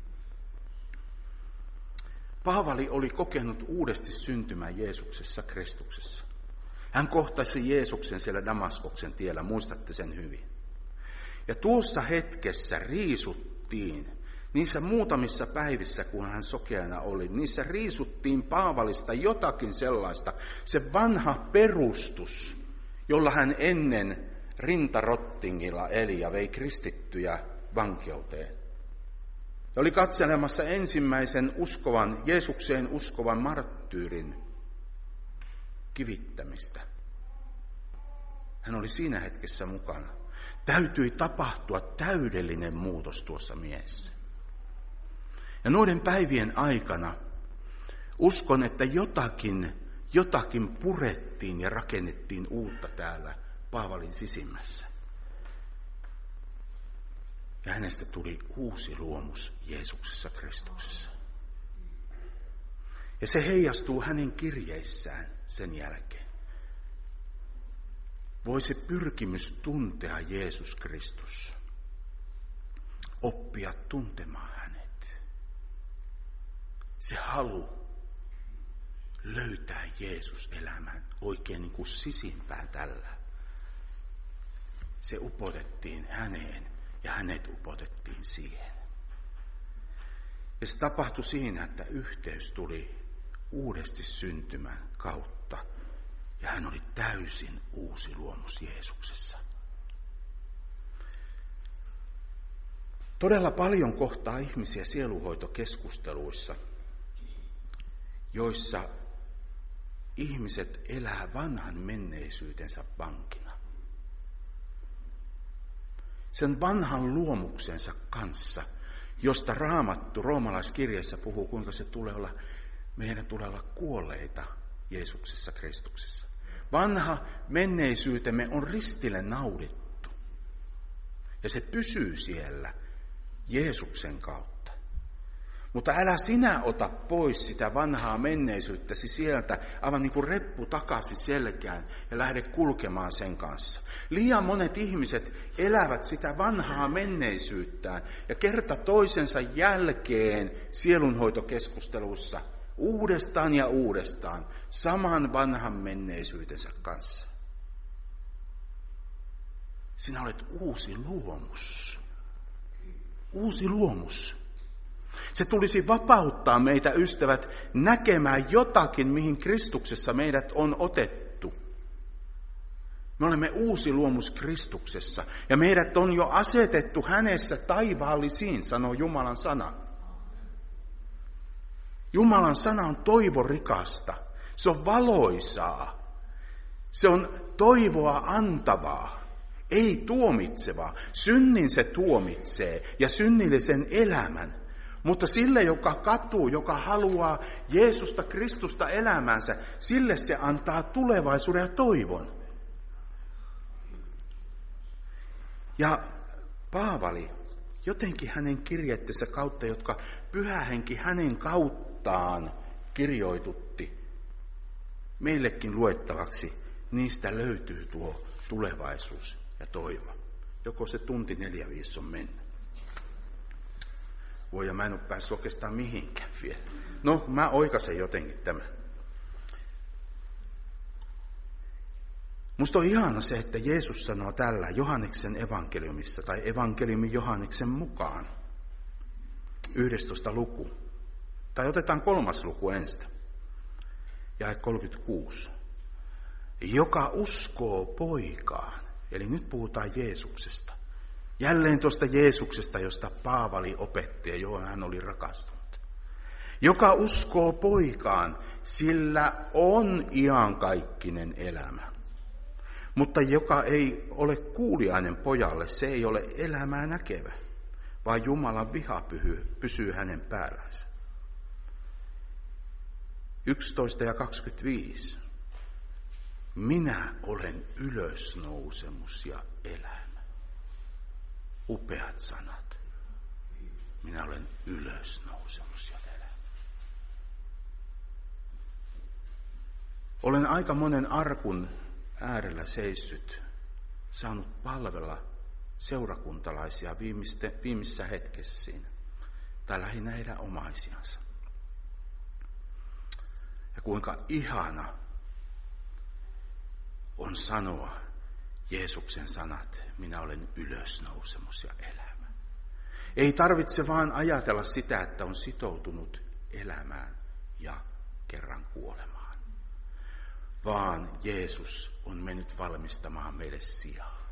Paavali oli kokenut uudesti syntymän Jeesuksessa Kristuksessa. Hän kohtasi Jeesuksen siellä Damaskoksen tiellä, muistatte sen hyvin. Ja tuossa hetkessä riisuttiin, niissä muutamissa päivissä, kun hän sokeana oli, niissä riisuttiin Paavalista jotakin sellaista, se vanha perustus, jolla hän ennen rintarottingilla eli ja vei kristittyjä vankeuteen. Ja oli katselemassa ensimmäisen uskovan, Jeesukseen uskovan marttyyrin kivittämistä. Hän oli siinä hetkessä mukana. Täytyi tapahtua täydellinen muutos tuossa miehessä. Ja noiden päivien aikana uskon, että jotakin, jotakin purettiin ja rakennettiin uutta täällä Paavalin sisimmässä. Ja hänestä tuli uusi luomus Jeesuksessa Kristuksessa. Ja se heijastuu hänen kirjeissään sen jälkeen. Voi se pyrkimys tuntea Jeesus Kristus, oppia tuntemaan hänet. Se halu löytää Jeesus elämään oikein niin kuin sisimpään tällä. Se upotettiin häneen ja hänet upotettiin siihen. Ja se tapahtui siinä, että yhteys tuli uudesti syntymän kautta. Ja hän oli täysin uusi luomus Jeesuksessa. Todella paljon kohtaa ihmisiä sieluhoitokeskusteluissa, joissa ihmiset elää vanhan menneisyytensä vankina. Sen vanhan luomuksensa kanssa, josta Raamattu roomalaiskirjeessä puhuu, kuinka se tulee olla, meidän tulee olla kuolleita Jeesuksessa Kristuksessa. Vanha menneisyytemme on ristille naudittu. Ja se pysyy siellä Jeesuksen kautta. Mutta älä sinä ota pois sitä vanhaa menneisyyttäsi sieltä, aivan niin kuin reppu takaisin selkään ja lähde kulkemaan sen kanssa. Liian monet ihmiset elävät sitä vanhaa menneisyyttään ja kerta toisensa jälkeen sielunhoitokeskustelussa uudestaan ja uudestaan saman vanhan menneisyytensä kanssa. Sinä olet uusi luomus. Uusi luomus. Se tulisi vapauttaa meitä, ystävät, näkemään jotakin, mihin Kristuksessa meidät on otettu. Me olemme uusi luomus Kristuksessa ja meidät on jo asetettu hänessä taivaallisiin, sanoo Jumalan sana. Jumalan sana on toivorikasta, se on valoisaa, se on toivoa antavaa, ei tuomitsevaa. Synnin se tuomitsee ja synnillisen elämän. Mutta sille, joka katuu, joka haluaa Jeesusta Kristusta elämänsä, sille se antaa tulevaisuuden ja toivon. Ja Paavali, jotenkin hänen kirjeitteensä kautta, jotka Pyhä Henki hänen kauttaan kirjoitutti meillekin luettavaksi, niistä löytyy tuo tulevaisuus ja toivo. Joko se tunti neljä viisi on mennyt. Voi, ja mä en ole päässyt oikeastaan mihinkään vielä. No, mä oikaisen jotenkin tämän. Musta on ihana se, että Jeesus sanoo tällä Johanneksen evankeliumissa, tai evankeliumin Johanneksen mukaan, yhdestoista luku. Tai otetaan kolmas luku ensin, jae kolmekymmentäkuusi. Joka uskoo poikaan, eli nyt puhutaan Jeesuksesta. Jälleen tuosta Jeesuksesta, josta Paavali opetti ja johon hän oli rakastunut. Joka uskoo poikaan, sillä on iankaikkinen elämä. Mutta joka ei ole kuuliainen pojalle, se ei ole elämää näkevä, vaan Jumalan viha pysyy hänen päällänsä. yksitoista ja kaksikymmentäviisi. Minä olen ylösnousemus ja elämä. Upeat sanat. Minä olen ylösnousemus ja elämä. Olen aika monen arkun äärellä seissyt, saanut palvella seurakuntalaisia viimeisessä hetkessä siinä, tai lähinnä heidän omaisiansa. Ja kuinka ihana on sanoa Jeesuksen sanat, minä olen ylösnousemus ja elämä. Ei tarvitse vaan ajatella sitä, että on sitoutunut elämään ja kerran kuolemaan, vaan Jeesus on mennyt valmistamaan meille sijaa.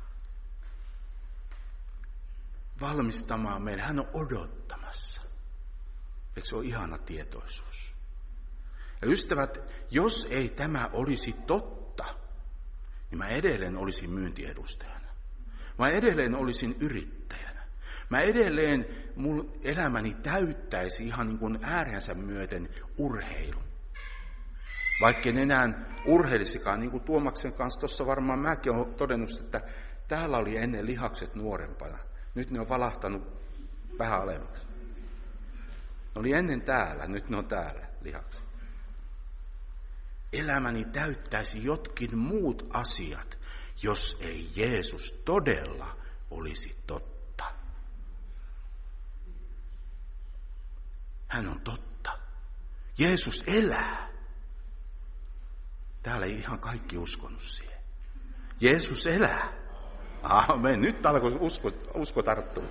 Valmistamaan meille, hän on odottamassa. Eikö se ole ihana tietoisuus? Ja ystävät, jos ei tämä olisi totta, niin mä edelleen olisin myyntiedustajana. Mä edelleen olisin yrittäjänä. Mä edelleen mun elämäni täyttäisi ihan niin kuin äärensä myöten urheilu. Vaikka en enää urheilisikaan, niin kuin Tuomaksen kanssa tuossa varmaan mäkin olen todennut, että täällä oli ennen lihakset nuorempana. Nyt ne on valahtanut vähän alemmaksi. Ne oli ennen täällä, nyt ne on täällä lihakset. Elämäni täyttäisi jotkin muut asiat, jos ei Jeesus todella olisi totta. Hän on totta. Jeesus elää. Täällä ei ihan kaikki uskonut siihen. Jeesus elää. Aamen. Nyt alkoi usko, usko tarttua.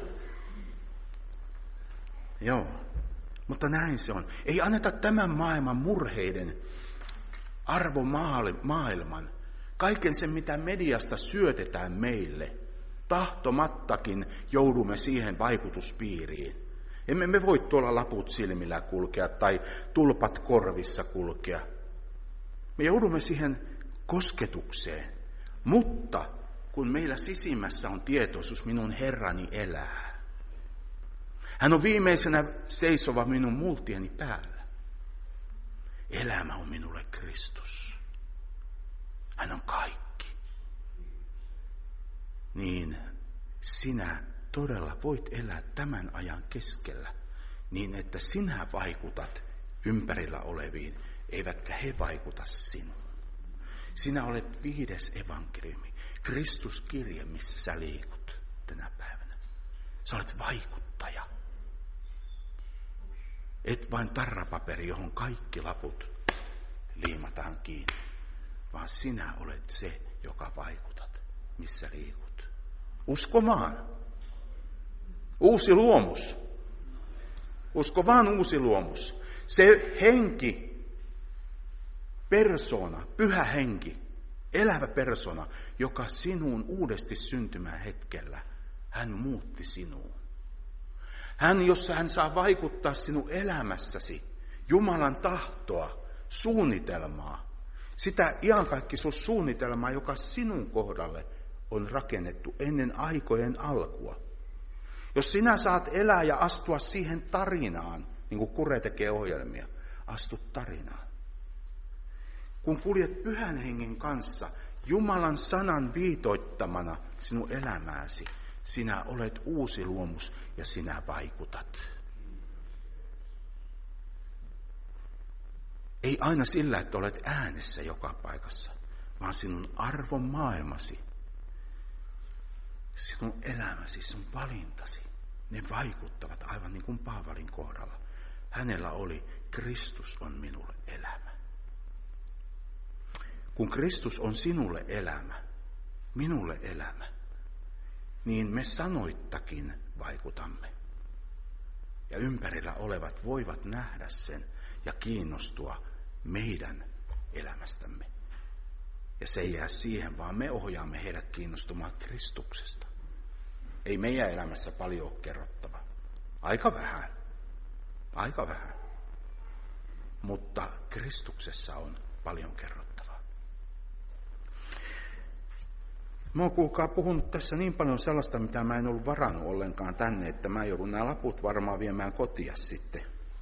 Joo. Mutta näin se on. Ei anneta tämän maailman murheiden arvomaailman, kaiken sen mitä mediasta syötetään meille, tahtomattakin joudumme siihen vaikutuspiiriin. Emme me voi tuolla laput silmillä kulkea tai tulpat korvissa kulkea. Me joudumme siihen kosketukseen, mutta kun meillä sisimmässä on tietoisuus, minun Herrani elää. Hän on viimeisenä seisova minun multieni päällä. Elämä on minulle Kristus. Hän on kaikki. Niin sinä todella voit elää tämän ajan keskellä niin, että sinä vaikutat ympärillä oleviin, eivätkä he vaikuta sinuun. Sinä olet viides evankeliumi, Kristuskirje, missä sä liikut tänä päivänä. Sä olet vaikuttaja. Et vain tarrapaperi, johon kaikki laput liimataan kiinni, vaan sinä olet se, joka vaikutat, missä liikut. Uskomaan. Uusi luomus. Usko vaan uusi luomus. Se henki, persona, pyhä henki, elävä persona, joka sinuun uudesti syntymään hetkellä, hän muutti sinuun. Hän, jossa hän saa vaikuttaa sinun elämässäsi, Jumalan tahtoa, suunnitelmaa, sitä iankaikkisuussuunnitelmaa, joka sinun kohdalle on rakennettu ennen aikojen alkua. Jos sinä saat elää ja astua siihen tarinaan, niin kuin Kure tekee ohjelmia, astu tarinaan. Kun kuljet pyhän hengen kanssa, Jumalan sanan viitoittamana sinun elämääsi. Sinä olet uusi luomus ja sinä vaikutat. Ei aina sillä, että olet äänessä joka paikassa, vaan sinun arvon maailmasi, sinun elämäsi, sinun valintasi, ne vaikuttavat aivan niin kuin Paavalin kohdalla. Hänellä oli, Kristus on minulle elämä. Kun Kristus on sinulle elämä, minulle elämä, niin me sanoittakin vaikutamme. Ja ympärillä olevat voivat nähdä sen ja kiinnostua meidän elämästämme. Ja se ei jää siihen, vaan me ohjaamme heidät kiinnostumaan Kristuksesta. Ei meidän elämässä paljon ole kerrottavaa. Aika vähän. Aika vähän. Mutta Kristuksessa on paljon kerrottavaa. Mä oon kuulkaa puhunut tässä niin paljon sellaista, mitä mä en ollut varannut ollenkaan tänne, että mä joudun nämä laput varmaan viemään kotia sitten.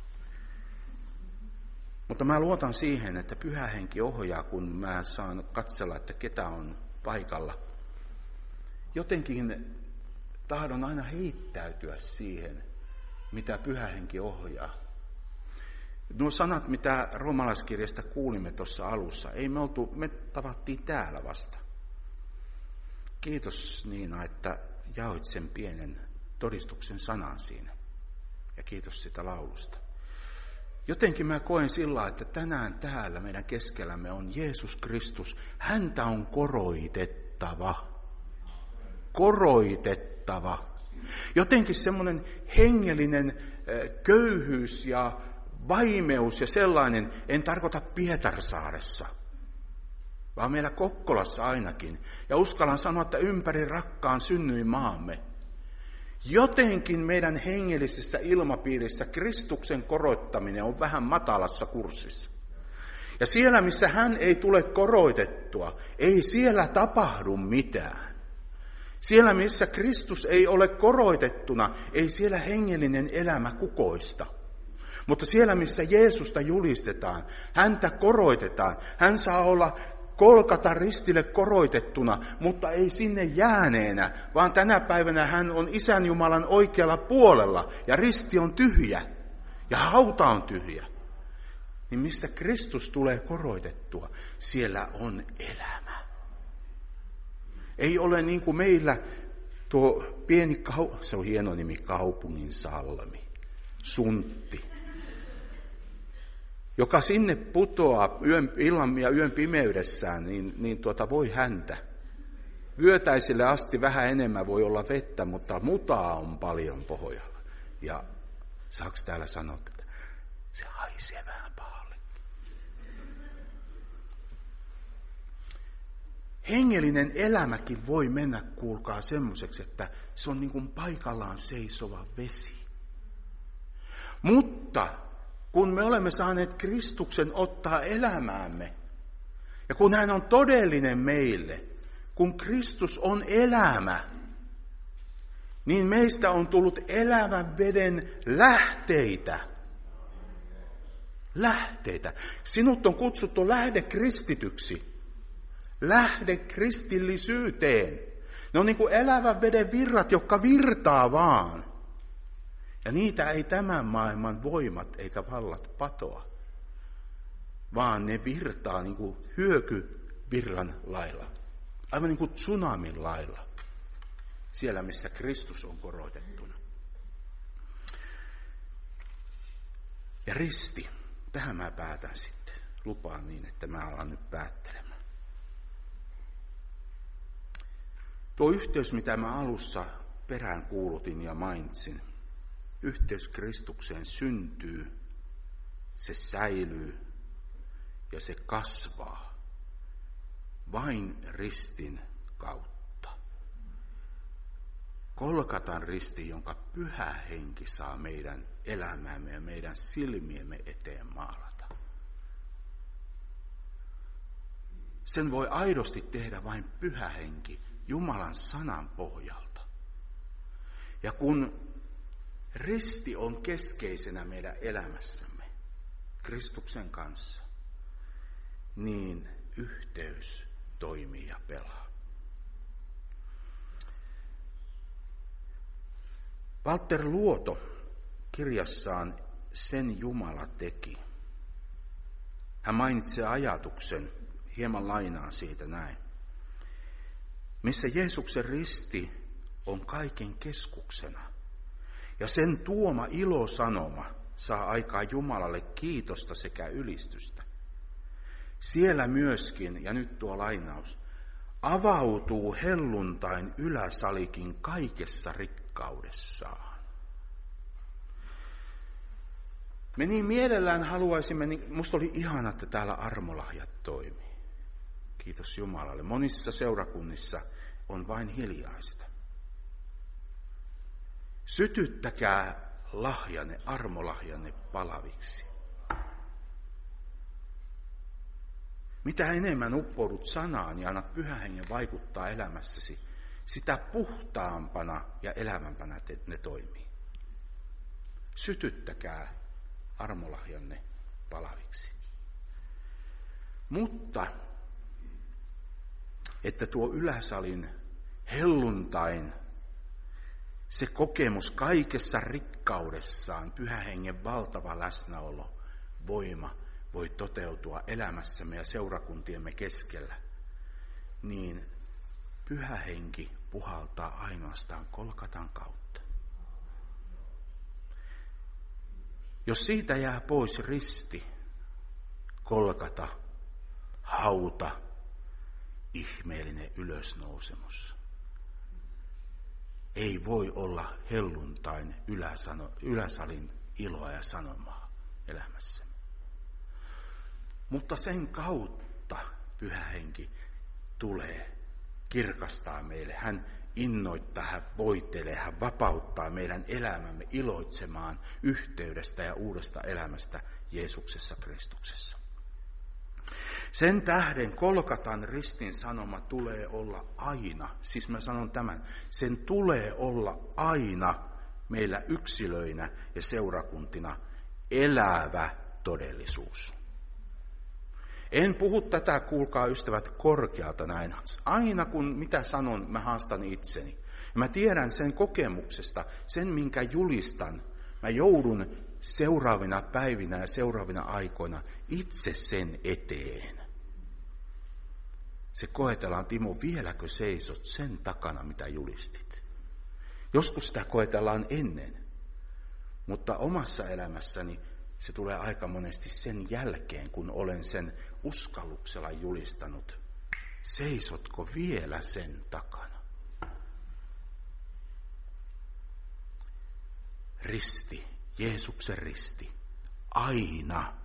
Mutta mä luotan siihen, että Pyhä Henki ohjaa, kun mä saan katsella, että ketä on paikalla. Jotenkin tahdon aina heittäytyä siihen, mitä Pyhä Henki ohjaa. Nuo sanat, mitä roomalaiskirjasta kuulimme tuossa alussa, ei me oltu, me tavattiin täällä vasta. Kiitos Niina, että jaoit sen pienen todistuksen sanan siinä. Ja kiitos sitä laulusta. Jotenkin mä koen sillä, että tänään täällä meidän keskellämme on Jeesus Kristus. Häntä on koroitettava. Koroitettava. Jotenkin semmoinen hengellinen köyhyys ja vaimeus ja sellainen, en tarkoita Pietarsaaressa, vaan meillä Kokkolassa ainakin. Ja uskallan sanoa, että ympäri rakkaan synnyin maamme. Jotenkin meidän hengellisessä ilmapiirissä Kristuksen koroittaminen on vähän matalassa kurssissa. Ja siellä, missä hän ei tule koroitettua, ei siellä tapahdu mitään. Siellä, missä Kristus ei ole koroitettuna, ei siellä hengellinen elämä kukoista. Mutta siellä, missä Jeesusta julistetaan, häntä koroitetaan, hän saa olla Kolkata ristille koroitettuna, mutta ei sinne jääneenä, vaan tänä päivänä hän on Isän Jumalan oikealla puolella ja risti on tyhjä ja hauta on tyhjä. Niin missä Kristus tulee koroitettua, siellä on elämä. Ei ole niin kuin meillä tuo pieni, kau- se on hieno nimi, Kaupungin salmi, Suntti, joka sinne putoaa yön, illan ja yön pimeydessään, niin, niin tuota voi häntä. Vyötäisille asti vähän enemmän voi olla vettä, mutta mutaa on paljon pohjalla. Ja saaks täällä sanoa, että se haisee vähän pahalle. Hengellinen elämäkin voi mennä, kuulkaa, semmoiseksi, että se on niin kuin paikallaan seisova vesi. Mutta kun me olemme saaneet Kristuksen ottaa elämäämme, ja kun hän on todellinen meille, kun Kristus on elämä, niin meistä on tullut elävän veden lähteitä. Lähteitä. Sinut on kutsuttu lähde kristityksi. Lähde kristillisyyteen. Ne on niin kuin elävän veden virrat, jotka virtaa vaan. Ja niitä ei tämän maailman voimat eikä vallat patoa, vaan ne virtaa niin kuin hyökyvirran lailla, aivan niin kuin tsunamin lailla, siellä missä Kristus on korotettuna. Ja risti, tähän mä päätän sitten, lupaan niin, että mä alan nyt päättelemään. Tuo yhteys, mitä mä alussa perään kuulutin ja mainitsin, yhteys Kristukseen syntyy, se säilyy ja se kasvaa vain ristin kautta. Kolkatan risti, jonka Pyhä Henki saa meidän elämäämme ja meidän silmiemme eteen maalata. Sen voi aidosti tehdä vain Pyhä Henki Jumalan sanan pohjalta. Ja kun risti on keskeisenä meidän elämässämme Kristuksen kanssa, niin yhteys toimii ja pelaa. Walter Luoto kirjassaan Sen Jumala teki. Hän mainitsee ajatuksen, hieman lainaan siitä näin. Missä Jeesuksen risti on kaiken keskuksena ja sen tuoma ilosanoma saa aikaa Jumalalle kiitosta sekä ylistystä. Siellä myöskin, ja nyt tuo lainaus, avautuu helluntain yläsalikin kaikessa rikkaudessaan. Me niin mielellään haluaisimme, niin musta oli ihana, että täällä armolahjat toimii. Kiitos Jumalalle. Monissa seurakunnissa on vain hiljaista. Sytyttäkää lahjanne, armolahjanne palaviksi. Mitä enemmän uppoudut sanaan ja annat Pyhän Hengen vaikuttaa elämässäsi, sitä puhtaampana ja elävämpänä te, ne toimii. Sytyttäkää armolahjanne palaviksi. Mutta, että tuo yläsalin helluntain, se kokemus kaikessa rikkaudessaan, Pyhän Hengen valtava läsnäolo, voima, voi toteutua elämässämme ja seurakuntiemme keskellä, niin Pyhä Henki puhaltaa ainoastaan Kolkatan kautta. Jos siitä jää pois risti, Kolkata, hauta, ihmeellinen ylösnousemus, ei voi olla helluntain yläsano, yläsalin iloa ja sanomaa elämässä. Mutta sen kautta Pyhä Henki tulee, kirkastaa meille. Hän innoittaa, hän voitelee, hän vapauttaa meidän elämämme iloitsemaan yhteydestä ja uudesta elämästä Jeesuksessa Kristuksessa. Sen tähden Kolkatan ristin sanoma tulee olla aina, siis mä sanon tämän, sen tulee olla aina meillä yksilöinä ja seurakuntina elävä todellisuus. En puhu tätä, kuulkaa ystävät, korkealta näin. Aina kun mitä sanon, mä haastan itseni. Mä tiedän sen kokemuksesta, sen minkä julistan. Mä joudun seuraavina päivinä ja seuraavina aikoina itse sen eteen. Se koetellaan, Timo, vieläkö seisot sen takana, mitä julistit? Joskus sitä koetellaan ennen, mutta omassa elämässäni se tulee aika monesti sen jälkeen, kun olen sen uskalluksella julistanut. Seisotko vielä sen takana? Risti, Jeesuksen risti, aina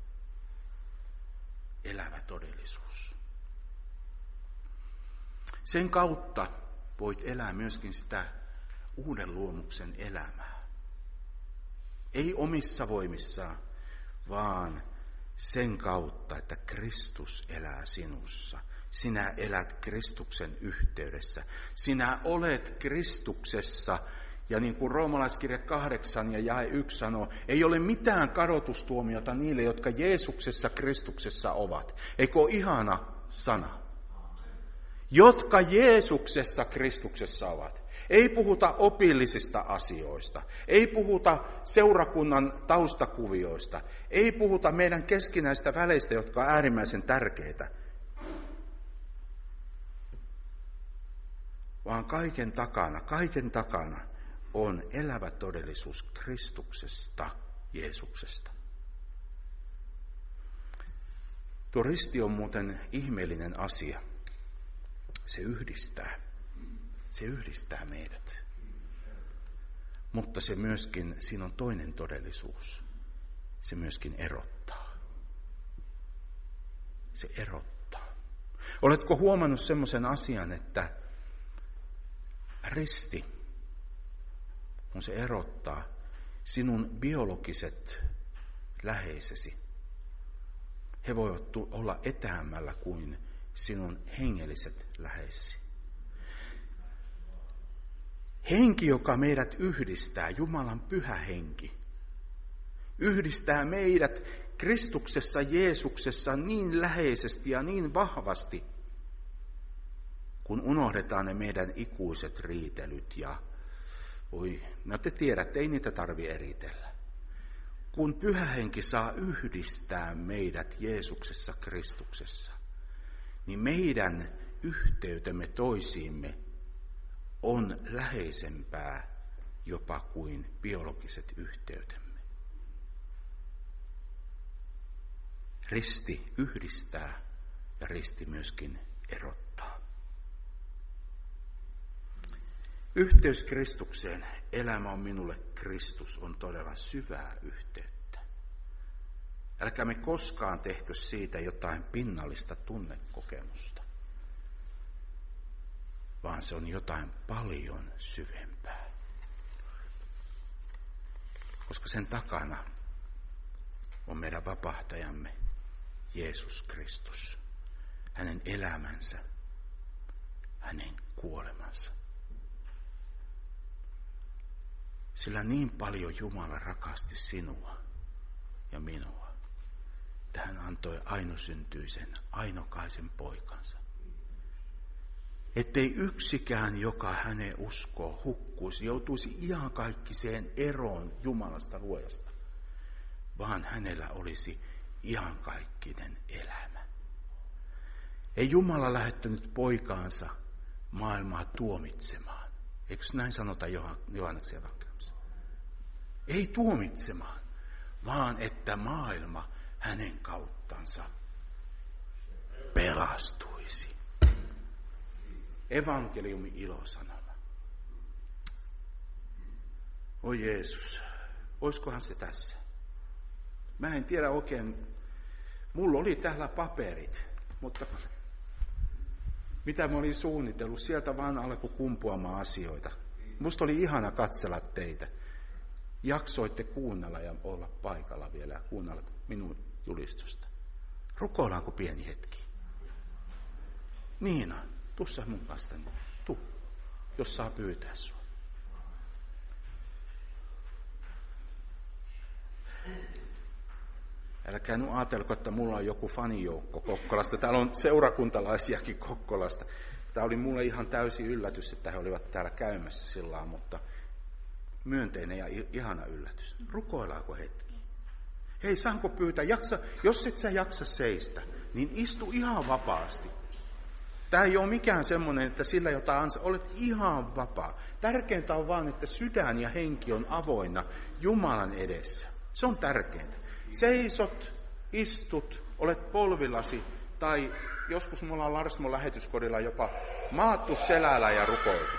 elävä todellisuus. Sen kautta voit elää myöskin sitä uuden luomuksen elämää. Ei omissa voimissaan, vaan sen kautta, että Kristus elää sinussa. Sinä elät Kristuksen yhteydessä. Sinä olet Kristuksessa. Ja niin kuin roomalaiskirja kahdeksan ja jae yksi sanoo, ei ole mitään kadotustuomiota niille, jotka Jeesuksessa Kristuksessa ovat. Eikö ole ihana sana? Jotka Jeesuksessa Kristuksessa ovat. Ei puhuta opillisista asioista, ei puhuta seurakunnan taustakuvioista, ei puhuta meidän keskinäistä väleistä, jotka on äärimmäisen tärkeitä. Vaan kaiken takana, kaiken takana on elävä todellisuus Kristuksesta, Jeesuksesta. Tuo risti on muuten ihmeellinen asia. Se yhdistää. Se yhdistää meidät. Mutta se myöskin, siinä on toinen todellisuus. Se myöskin erottaa. Se erottaa. Oletko huomannut semmoisen asian, että risti, kun se erottaa sinun biologiset läheisesi, he voivat olla etäämmällä kuin sinun hengelliset läheisesi. Henki, joka meidät yhdistää, Jumalan pyhä henki, yhdistää meidät Kristuksessa, Jeesuksessa niin läheisesti ja niin vahvasti, kun unohdetaan ne meidän ikuiset riitelyt ja Oi, no te tiedätte, ei niitä tarvi eritellä. Kun Pyhä Henki saa yhdistää meidät Jeesuksessa Kristuksessa, niin meidän yhteytemme toisiimme on läheisempää jopa kuin biologiset yhteytemme. Risti yhdistää ja risti myöskin erottaa. Yhteys Kristukseen, elämä on minulle Kristus, on todella syvää yhteyttä. Älkää me koskaan tehkö siitä jotain pinnallista tunnekokemusta, vaan se on jotain paljon syvempää. Koska sen takana on meidän vapahtajamme Jeesus Kristus, hänen elämänsä, hänen kuolemansa. Sillä niin paljon Jumala rakasti sinua ja minua, että hän antoi ainosyntyisen, ainokaisen poikansa. Ettei yksikään, joka hänen uskoo, hukkuisi, joutuisi ihan kaikkiseen eroon Jumalasta luojasta, vaan hänellä olisi iankaikkinen elämä. Ei Jumala lähettänyt poikaansa maailmaa tuomitsemaan. Eikö näin sanota Johanneksen evankeliumissa? Ei tuomitsemaan, vaan että maailma hänen kauttansa pelastuisi. Evankeliumi ilosanoma. Oi Jeesus, olisikohan se tässä? Mä en tiedä oikein, mulla oli täällä paperit, mutta mitä mä olin suunnitellut, sieltä vaan alkoi kumpuamaan asioita. Musta oli ihana katsella teitä. Jaksoitte kuunnella ja olla paikalla vielä ja kuunnella minun julistusta. Rukoillaanko pieni hetki? Niina, tuu sä mun kanssa tänne. Tuu, jos saa pyytää sua. Älkää nyt ajatelko, että mulla on joku fanijoukko Kokkolasta. Täällä on seurakuntalaisiakin Kokkolasta. Tämä oli mulle ihan täysi yllätys, että he olivat täällä käymässä sillä, mutta myönteinen ja ihana yllätys. Rukoillaanko hetki? Hei, saanko pyytää? Jaksa, jos et sä jaksa seistä, niin istu ihan vapaasti. Tämä ei ole mikään semmoinen, että sillä jotain ansa. Olet ihan vapaa. Tärkeintä on vaan, että sydän ja henki on avoinna Jumalan edessä. Se on tärkeintä. Seisot, istut, olet polvillasi, tai joskus me ollaan Larsmon lähetyskodilla jopa maattu selällä ja rukoiltu.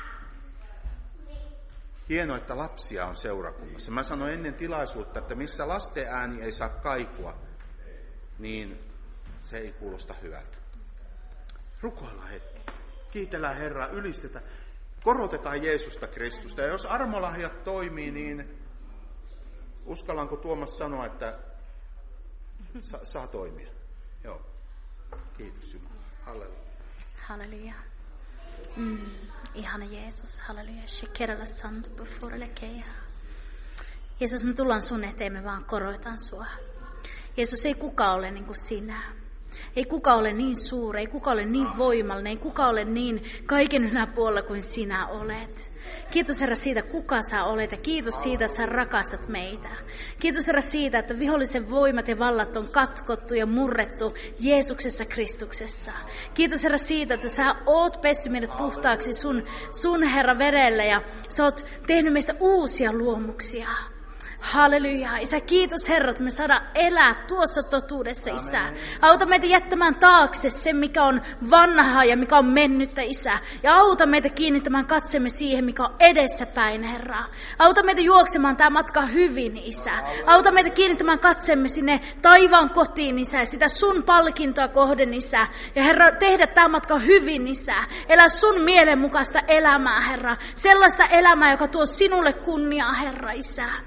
Hienoa, että lapsia on seurakunnassa. Mä sanoin ennen tilaisuutta, että missä lasten ääni ei saa kaikua, niin se ei kuulosta hyvältä. Rukoillaan hetki. Kiitellään Herraa, ylistetään. Korotetaan Jeesusta Kristusta. Ja jos armolahjat toimii, niin uskallanko Tuomas sanoa, että sa- saa toimia? Joo. Kiitos Jumala. Halleluja. Halleluja. Mm, ihana Jeesus, halleluja. Shekerala santo before keha. Jeesus, me tullaan sun eteen, me vaan koroitan sua. Jeesus, ei kuka ole niin kuin sinä. Ei kuka ole niin suuri, ei kuka ole niin voimallinen, ei kuka ole niin kaiken yläpuolella kuin sinä olet. Kiitos Herra siitä, kuka sä olet, ja kiitos siitä, että sä rakastat meitä. Kiitos Herra siitä, että vihollisen voimat ja vallat on katkottu ja murrettu Jeesuksessa Kristuksessa. Kiitos Herra siitä, että sä oot pessy meidät puhtaaksi sun, sun Herra verelle, ja sä oot tehnyt meistä uusia luomuksia. Halleluja. Isä, kiitos Herra, että me saadaan elää tuossa totuudessa, Isä. Auta meitä jättämään taakse se, mikä on vanhaa ja mikä on mennyttä, Isä. Ja auta meitä kiinnittämään katsemme siihen, mikä on edessäpäin, Herra. Auta meitä juoksemaan tämä matka hyvin, Isä. Auta meitä kiinnittämään katsemme sinne taivaan kotiin, Isä, sitä sun palkintoa kohden, Isä. Ja Herra, tehdä tämä matka hyvin, Isä. Elä sun mielenmukaista elämää, Herra. Sellaista elämää, joka tuo sinulle kunniaa, Herra, Isä. Kiitos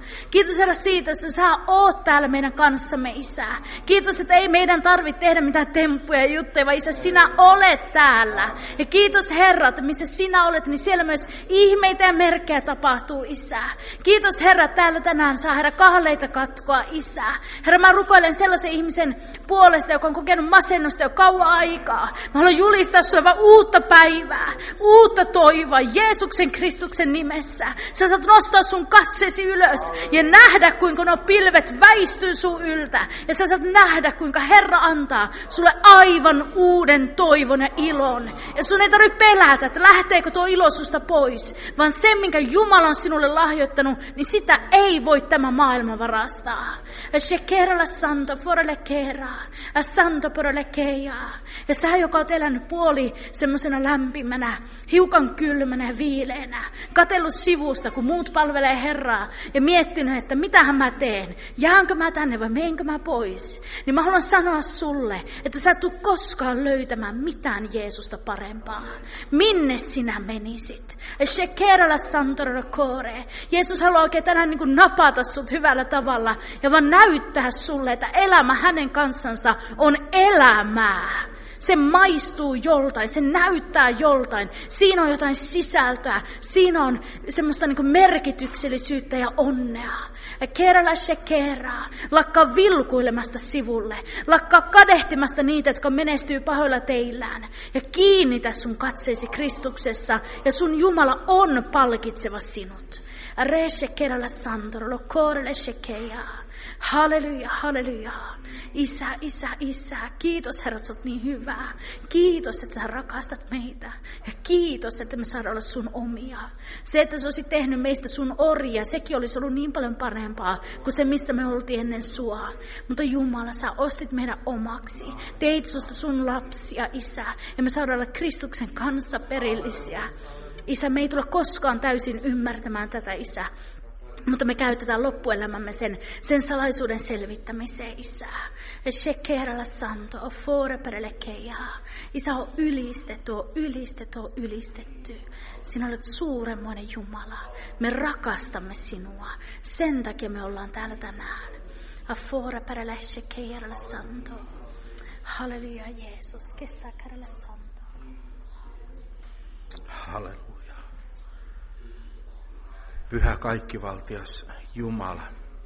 Kiitos Herra siitä, että sä oot täällä meidän kanssamme, Isä. Kiitos, että ei meidän tarvitse tehdä mitään temppuja ja juttuja, vaan Isä, sinä olet täällä. Ja kiitos Herra, että missä sinä olet, niin siellä myös ihmeitä ja merkkejä tapahtuu, Isä. Kiitos Herra, täällä tänään saa Herra kahleita katkoa, Isä. Herra, mä rukoilen sellaisen ihmisen puolesta, joka on kokenut masennusta jo kauan aikaa. Mä haluan julistaa sulle vaan uutta päivää, uutta toivoa Jeesuksen Kristuksen nimessä. Sä saat nostaa sun katseesi ylös ja nähdä, kuinka nuo pilvet väistyy sun yltä. Ja sä saat nähdä, kuinka Herra antaa sulle aivan uuden toivon ja ilon. Ja sun ei tarvitse pelätä, että lähteekö tuo ilo susta pois. Vaan se, minkä Jumala on sinulle lahjoittanut, niin sitä ei voi tämä maailma varastaa. Ja sä, joka oot elänyt puoli semmosena lämpimänä, hiukan kylmänä ja viileänä, katsellut sivusta, kun muut palvelee Herraa, ja miettinyt, että mitähän mä teen, jäänkö mä tänne vai meenkö mä pois, niin mä haluan sanoa sulle, että sä et tule koskaan löytämään mitään Jeesusta parempaa. Minne sinä menisit? Jeesus haluaa oikein tänään niin kuin napata sut hyvällä tavalla ja vaan näyttää sulle, että elämä hänen kanssansa on elämää. Se maistuu joltain, se näyttää joltain. Siinä on jotain sisältöä, siinä on semmoista niin kuin merkityksellisyyttä ja onnea. Kerralla se kerran. Lakkaa vilkuilemasta sivulle. Lakkaa kadehtimasta niitä, jotka menestyy pahoilla teillään. Ja kiinnitä sun katseesi Kristuksessa. Ja sun Jumala on palkitseva sinut. Reshe kerralla santoro, lo korele shekeja. Halleluja, halleluja. Isä, isä, isä. Kiitos Herra, että sä oot niin hyvää. Kiitos, että sä rakastat meitä. Ja kiitos, että me saadaan olla sun omia. Se, että sä olisit tehnyt meistä sun orjia, sekin olisi ollut niin paljon parempaa kuin se, missä me oltiin ennen sua. Mutta Jumala, sä ostit meidän omaksi. Teit susta sun lapsia, Isä. Ja me saadaan olla Kristuksen kanssa perillisiä. Isä, me ei tule koskaan täysin ymmärtämään tätä, Isä. Mutta me käytetään loppuelämämme sen, sen salaisuuden selvittämiseen, Isä. Shekerala santo, o fore perelekeja. Isä on ylistetty, on ylistetty, on ylistetty. Sinä olet suuremmoinen Jumala. Me rakastamme sinua. Sen takia me ollaan täällä tänään. A fore perelekeja santo. Halleluja, Jeesus. Kesäkerala santo. Halleluja. Pyhä kaikkivaltias Jumala,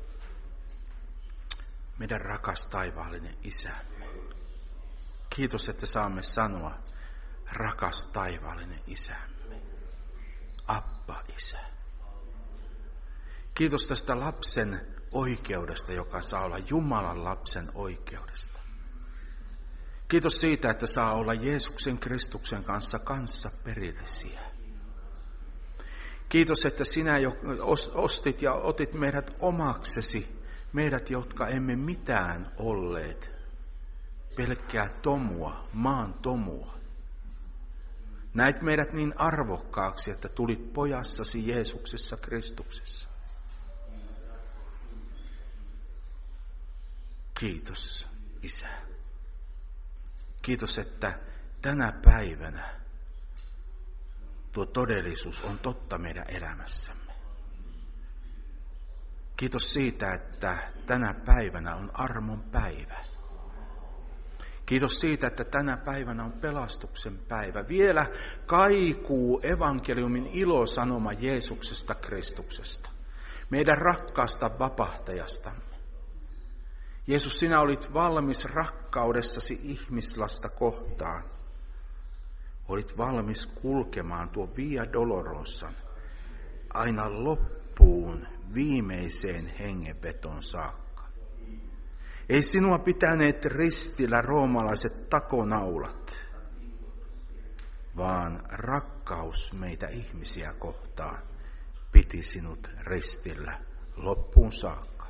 meidän rakas taivaallinen Isämme. Kiitos, että saamme sanoa rakas taivaallinen Isämme. Abba, Isä. Kiitos tästä lapsen oikeudesta, joka saa olla Jumalan lapsen oikeudesta. Kiitos siitä, että saa olla Jeesuksen Kristuksen kanssa kanssa perillisiä. Kiitos, että sinä jo ostit ja otit meidät omaksesi, meidät, jotka emme mitään olleet, pelkkää tomua, maan tomua. Näit meidät niin arvokkaaksi, että tulit pojassasi Jeesuksessa Kristuksessa. Kiitos, Isä. Kiitos, että tänä päivänä tuo todellisuus on totta meidän elämässämme. Kiitos siitä, että tänä päivänä on armon päivä. Kiitos siitä, että tänä päivänä on pelastuksen päivä. Vielä kaikuu evankeliumin ilosanoma Jeesuksesta Kristuksesta, meidän rakkaasta vapahtajastamme. Jeesus, sinä olit valmis rakkaudessasi ihmislasta kohtaan. Olit valmis kulkemaan tuon Via Dolorosan aina loppuun viimeiseen hengenveton saakka. Ei sinua pitäneet ristillä roomalaiset takonaulat, vaan rakkaus meitä ihmisiä kohtaan piti sinut ristillä loppuun saakka.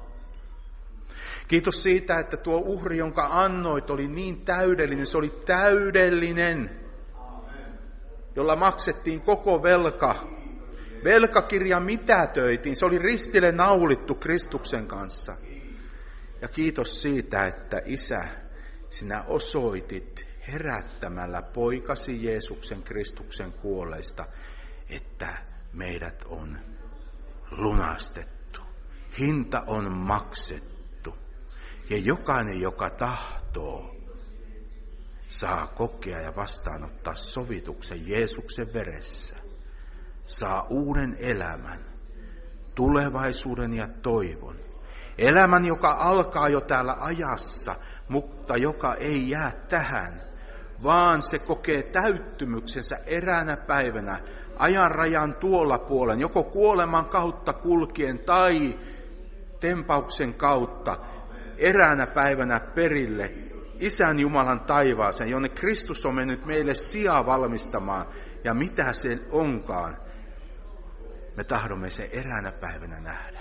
Kiitos siitä, että tuo uhri, jonka annoit, oli niin täydellinen. Se oli täydellinen, jolla maksettiin koko velka. Velkakirja mitätöitiin. Se oli ristille naulittu Kristuksen kanssa. Ja kiitos siitä, että Isä, sinä osoitit herättämällä poikasi Jeesuksen Kristuksen kuolleista, että meidät on lunastettu. Hinta on maksettu. Ja jokainen, joka tahtoo, saa kokea ja vastaanottaa sovituksen Jeesuksen veressä. Saa uuden elämän, tulevaisuuden ja toivon. Elämän, joka alkaa jo täällä ajassa, mutta joka ei jää tähän, vaan se kokee täyttymyksensä eräänä päivänä ajan rajan tuolla puolen, joko kuoleman kautta kulkien tai tempauksen kautta eräänä päivänä perille Isän Jumalan taivaaseen, jonne Kristus on mennyt meille sijaa valmistamaan. Ja mitä se onkaan, me tahdomme sen eräänä päivänä nähdä.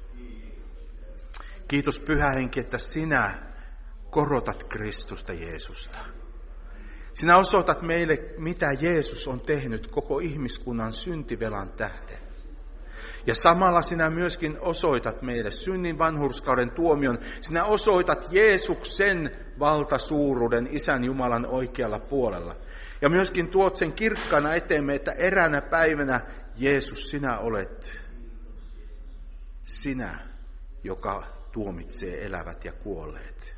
Kiitos Pyhä Henki, että sinä korotat Kristusta Jeesusta. Sinä osoitat meille, mitä Jeesus on tehnyt koko ihmiskunnan syntivelan tähden. Ja samalla sinä myöskin osoitat meille synnin vanhurskauden tuomion. Sinä osoitat Jeesuksen valtasuuruuden Isän Jumalan oikealla puolella. Ja myöskin tuot sen kirkkaana eteemme, että eräänä päivänä Jeesus, sinä olet sinä, joka tuomitsee elävät ja kuolleet.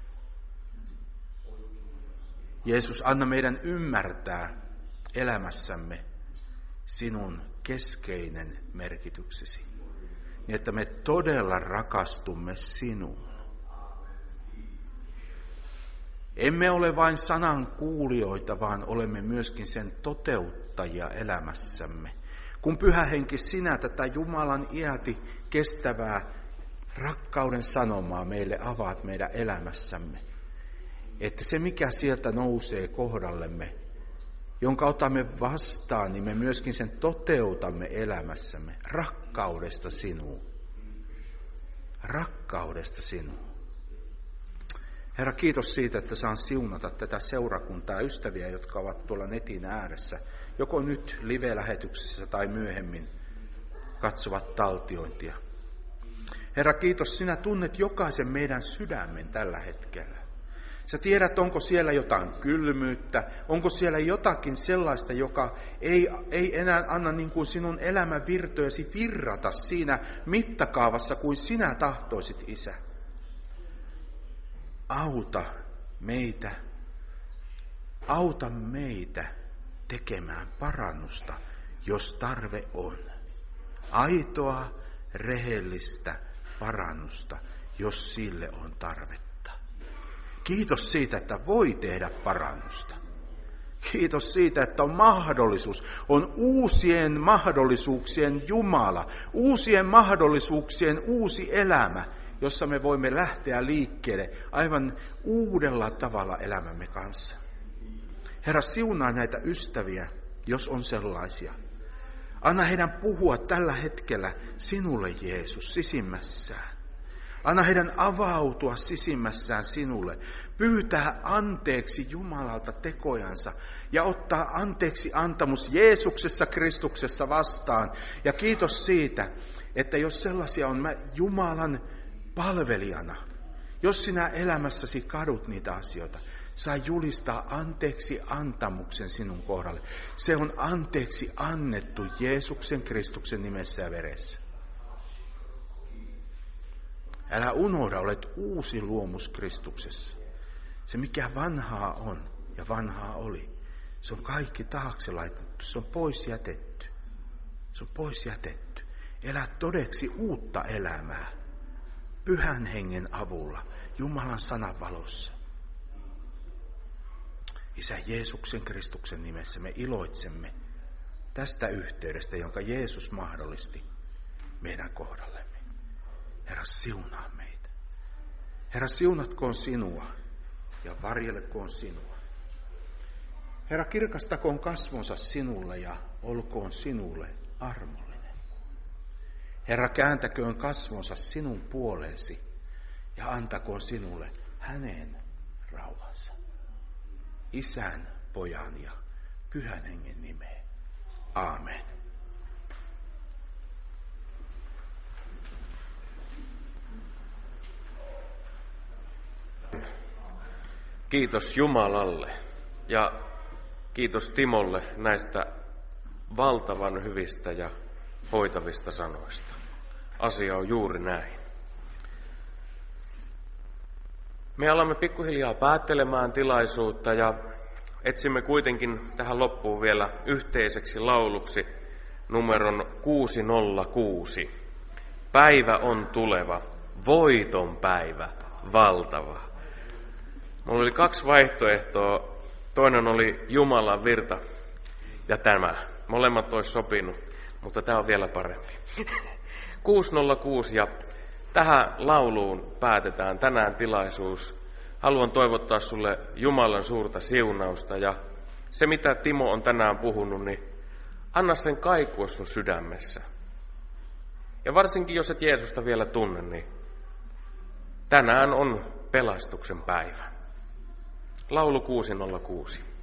Jeesus, anna meidän ymmärtää elämässämme sinun keskeinen merkityksesi, niin että me todella rakastumme sinuun. Emme ole vain sanan kuulijoita, vaan olemme myöskin sen toteuttajia elämässämme. Kun Pyhä Henki, sinä tätä Jumalan iäti kestävää rakkauden sanomaa meille avaat meidän elämässämme, että se mikä sieltä nousee kohdallemme, jonka otamme vastaan, niin me myöskin sen toteutamme elämässämme rakkaudesta sinuun. Rakkaudesta sinuun. Herra, kiitos siitä, että saan siunata tätä seurakuntaa, ystäviä, jotka ovat tuolla netin ääressä, joko nyt live-lähetyksessä tai myöhemmin katsovat taltiointia. Herra, kiitos, sinä tunnet jokaisen meidän sydämen tällä hetkellä. Sä tiedät, onko siellä jotain kylmyyttä, onko siellä jotakin sellaista, joka ei, ei enää anna niin kuin sinun elämän virtojesi virrata siinä mittakaavassa, kuin sinä tahtoisit, Isä. Auta meitä, auta meitä tekemään parannusta, jos tarve on. Aitoa, rehellistä parannusta, jos sille on tarvetta. Kiitos siitä, että voi tehdä parannusta. Kiitos siitä, että on mahdollisuus, on uusien mahdollisuuksien Jumala, uusien mahdollisuuksien uusi elämä, jossa me voimme lähteä liikkeelle aivan uudella tavalla elämämme kanssa. Herra, siunaa näitä ystäviä, jos on sellaisia. Anna heidän puhua tällä hetkellä sinulle, Jeesus, sisimmässään. Anna heidän avautua sisimmässään sinulle, pyytää anteeksi Jumalalta tekojansa ja ottaa anteeksi antamus Jeesuksessa Kristuksessa vastaan. Ja kiitos siitä, että jos sellaisia on mä Jumalan palvelijana, jos sinä elämässäsi kadut niitä asioita, saa julistaa anteeksi antamuksen sinun kohdalle. Se on anteeksi annettu Jeesuksen Kristuksen nimessä ja veressä. Älä unohda, olet uusi luomus Kristuksessa. Se mikä vanhaa on ja vanhaa oli, se on kaikki taakse laitettu, se on pois jätetty. Se on pois jätetty. Elä todeksi uutta elämää, Pyhän Hengen avulla, Jumalan sanan valossa. Isä, Jeesuksen Kristuksen nimessä me iloitsemme tästä yhteydestä, jonka Jeesus mahdollisti meidän kohdallemme. Herra, siunaa meitä. Herra, siunatkoon sinua ja varjelkoon sinua. Herra, kirkastakoon kasvonsa sinulle ja olkoon sinulle armollinen. Herra, kääntäköön kasvonsa sinun puoleesi ja antakoon sinulle hänen rauhansa. Isän, Pojan ja Pyhän Hengen nimeen. Aamen. Kiitos Jumalalle ja kiitos Timolle näistä valtavan hyvistä ja hoitavista sanoista. Asia on juuri näin. Me alamme pikkuhiljaa päättelemään tilaisuutta ja etsimme kuitenkin tähän loppuun vielä yhteiseksi lauluksi numeron kuusi nolla kuusi. Päivä on tuleva, voiton päivä, valtava. Mulla oli kaksi vaihtoehtoa. Toinen oli Jumalan virta ja tämä. Molemmat olisi sopinut, mutta tämä on vielä parempi. kuusi nolla kuusi ja tähän lauluun päätetään tänään tilaisuus. Haluan toivottaa sulle Jumalan suurta siunausta ja se mitä Timo on tänään puhunut, niin anna sen kaikua sun sydämessä. Ja varsinkin jos et Jeesusta vielä tunne, niin tänään on pelastuksen päivä. Laulu kuusi nolla kuusi.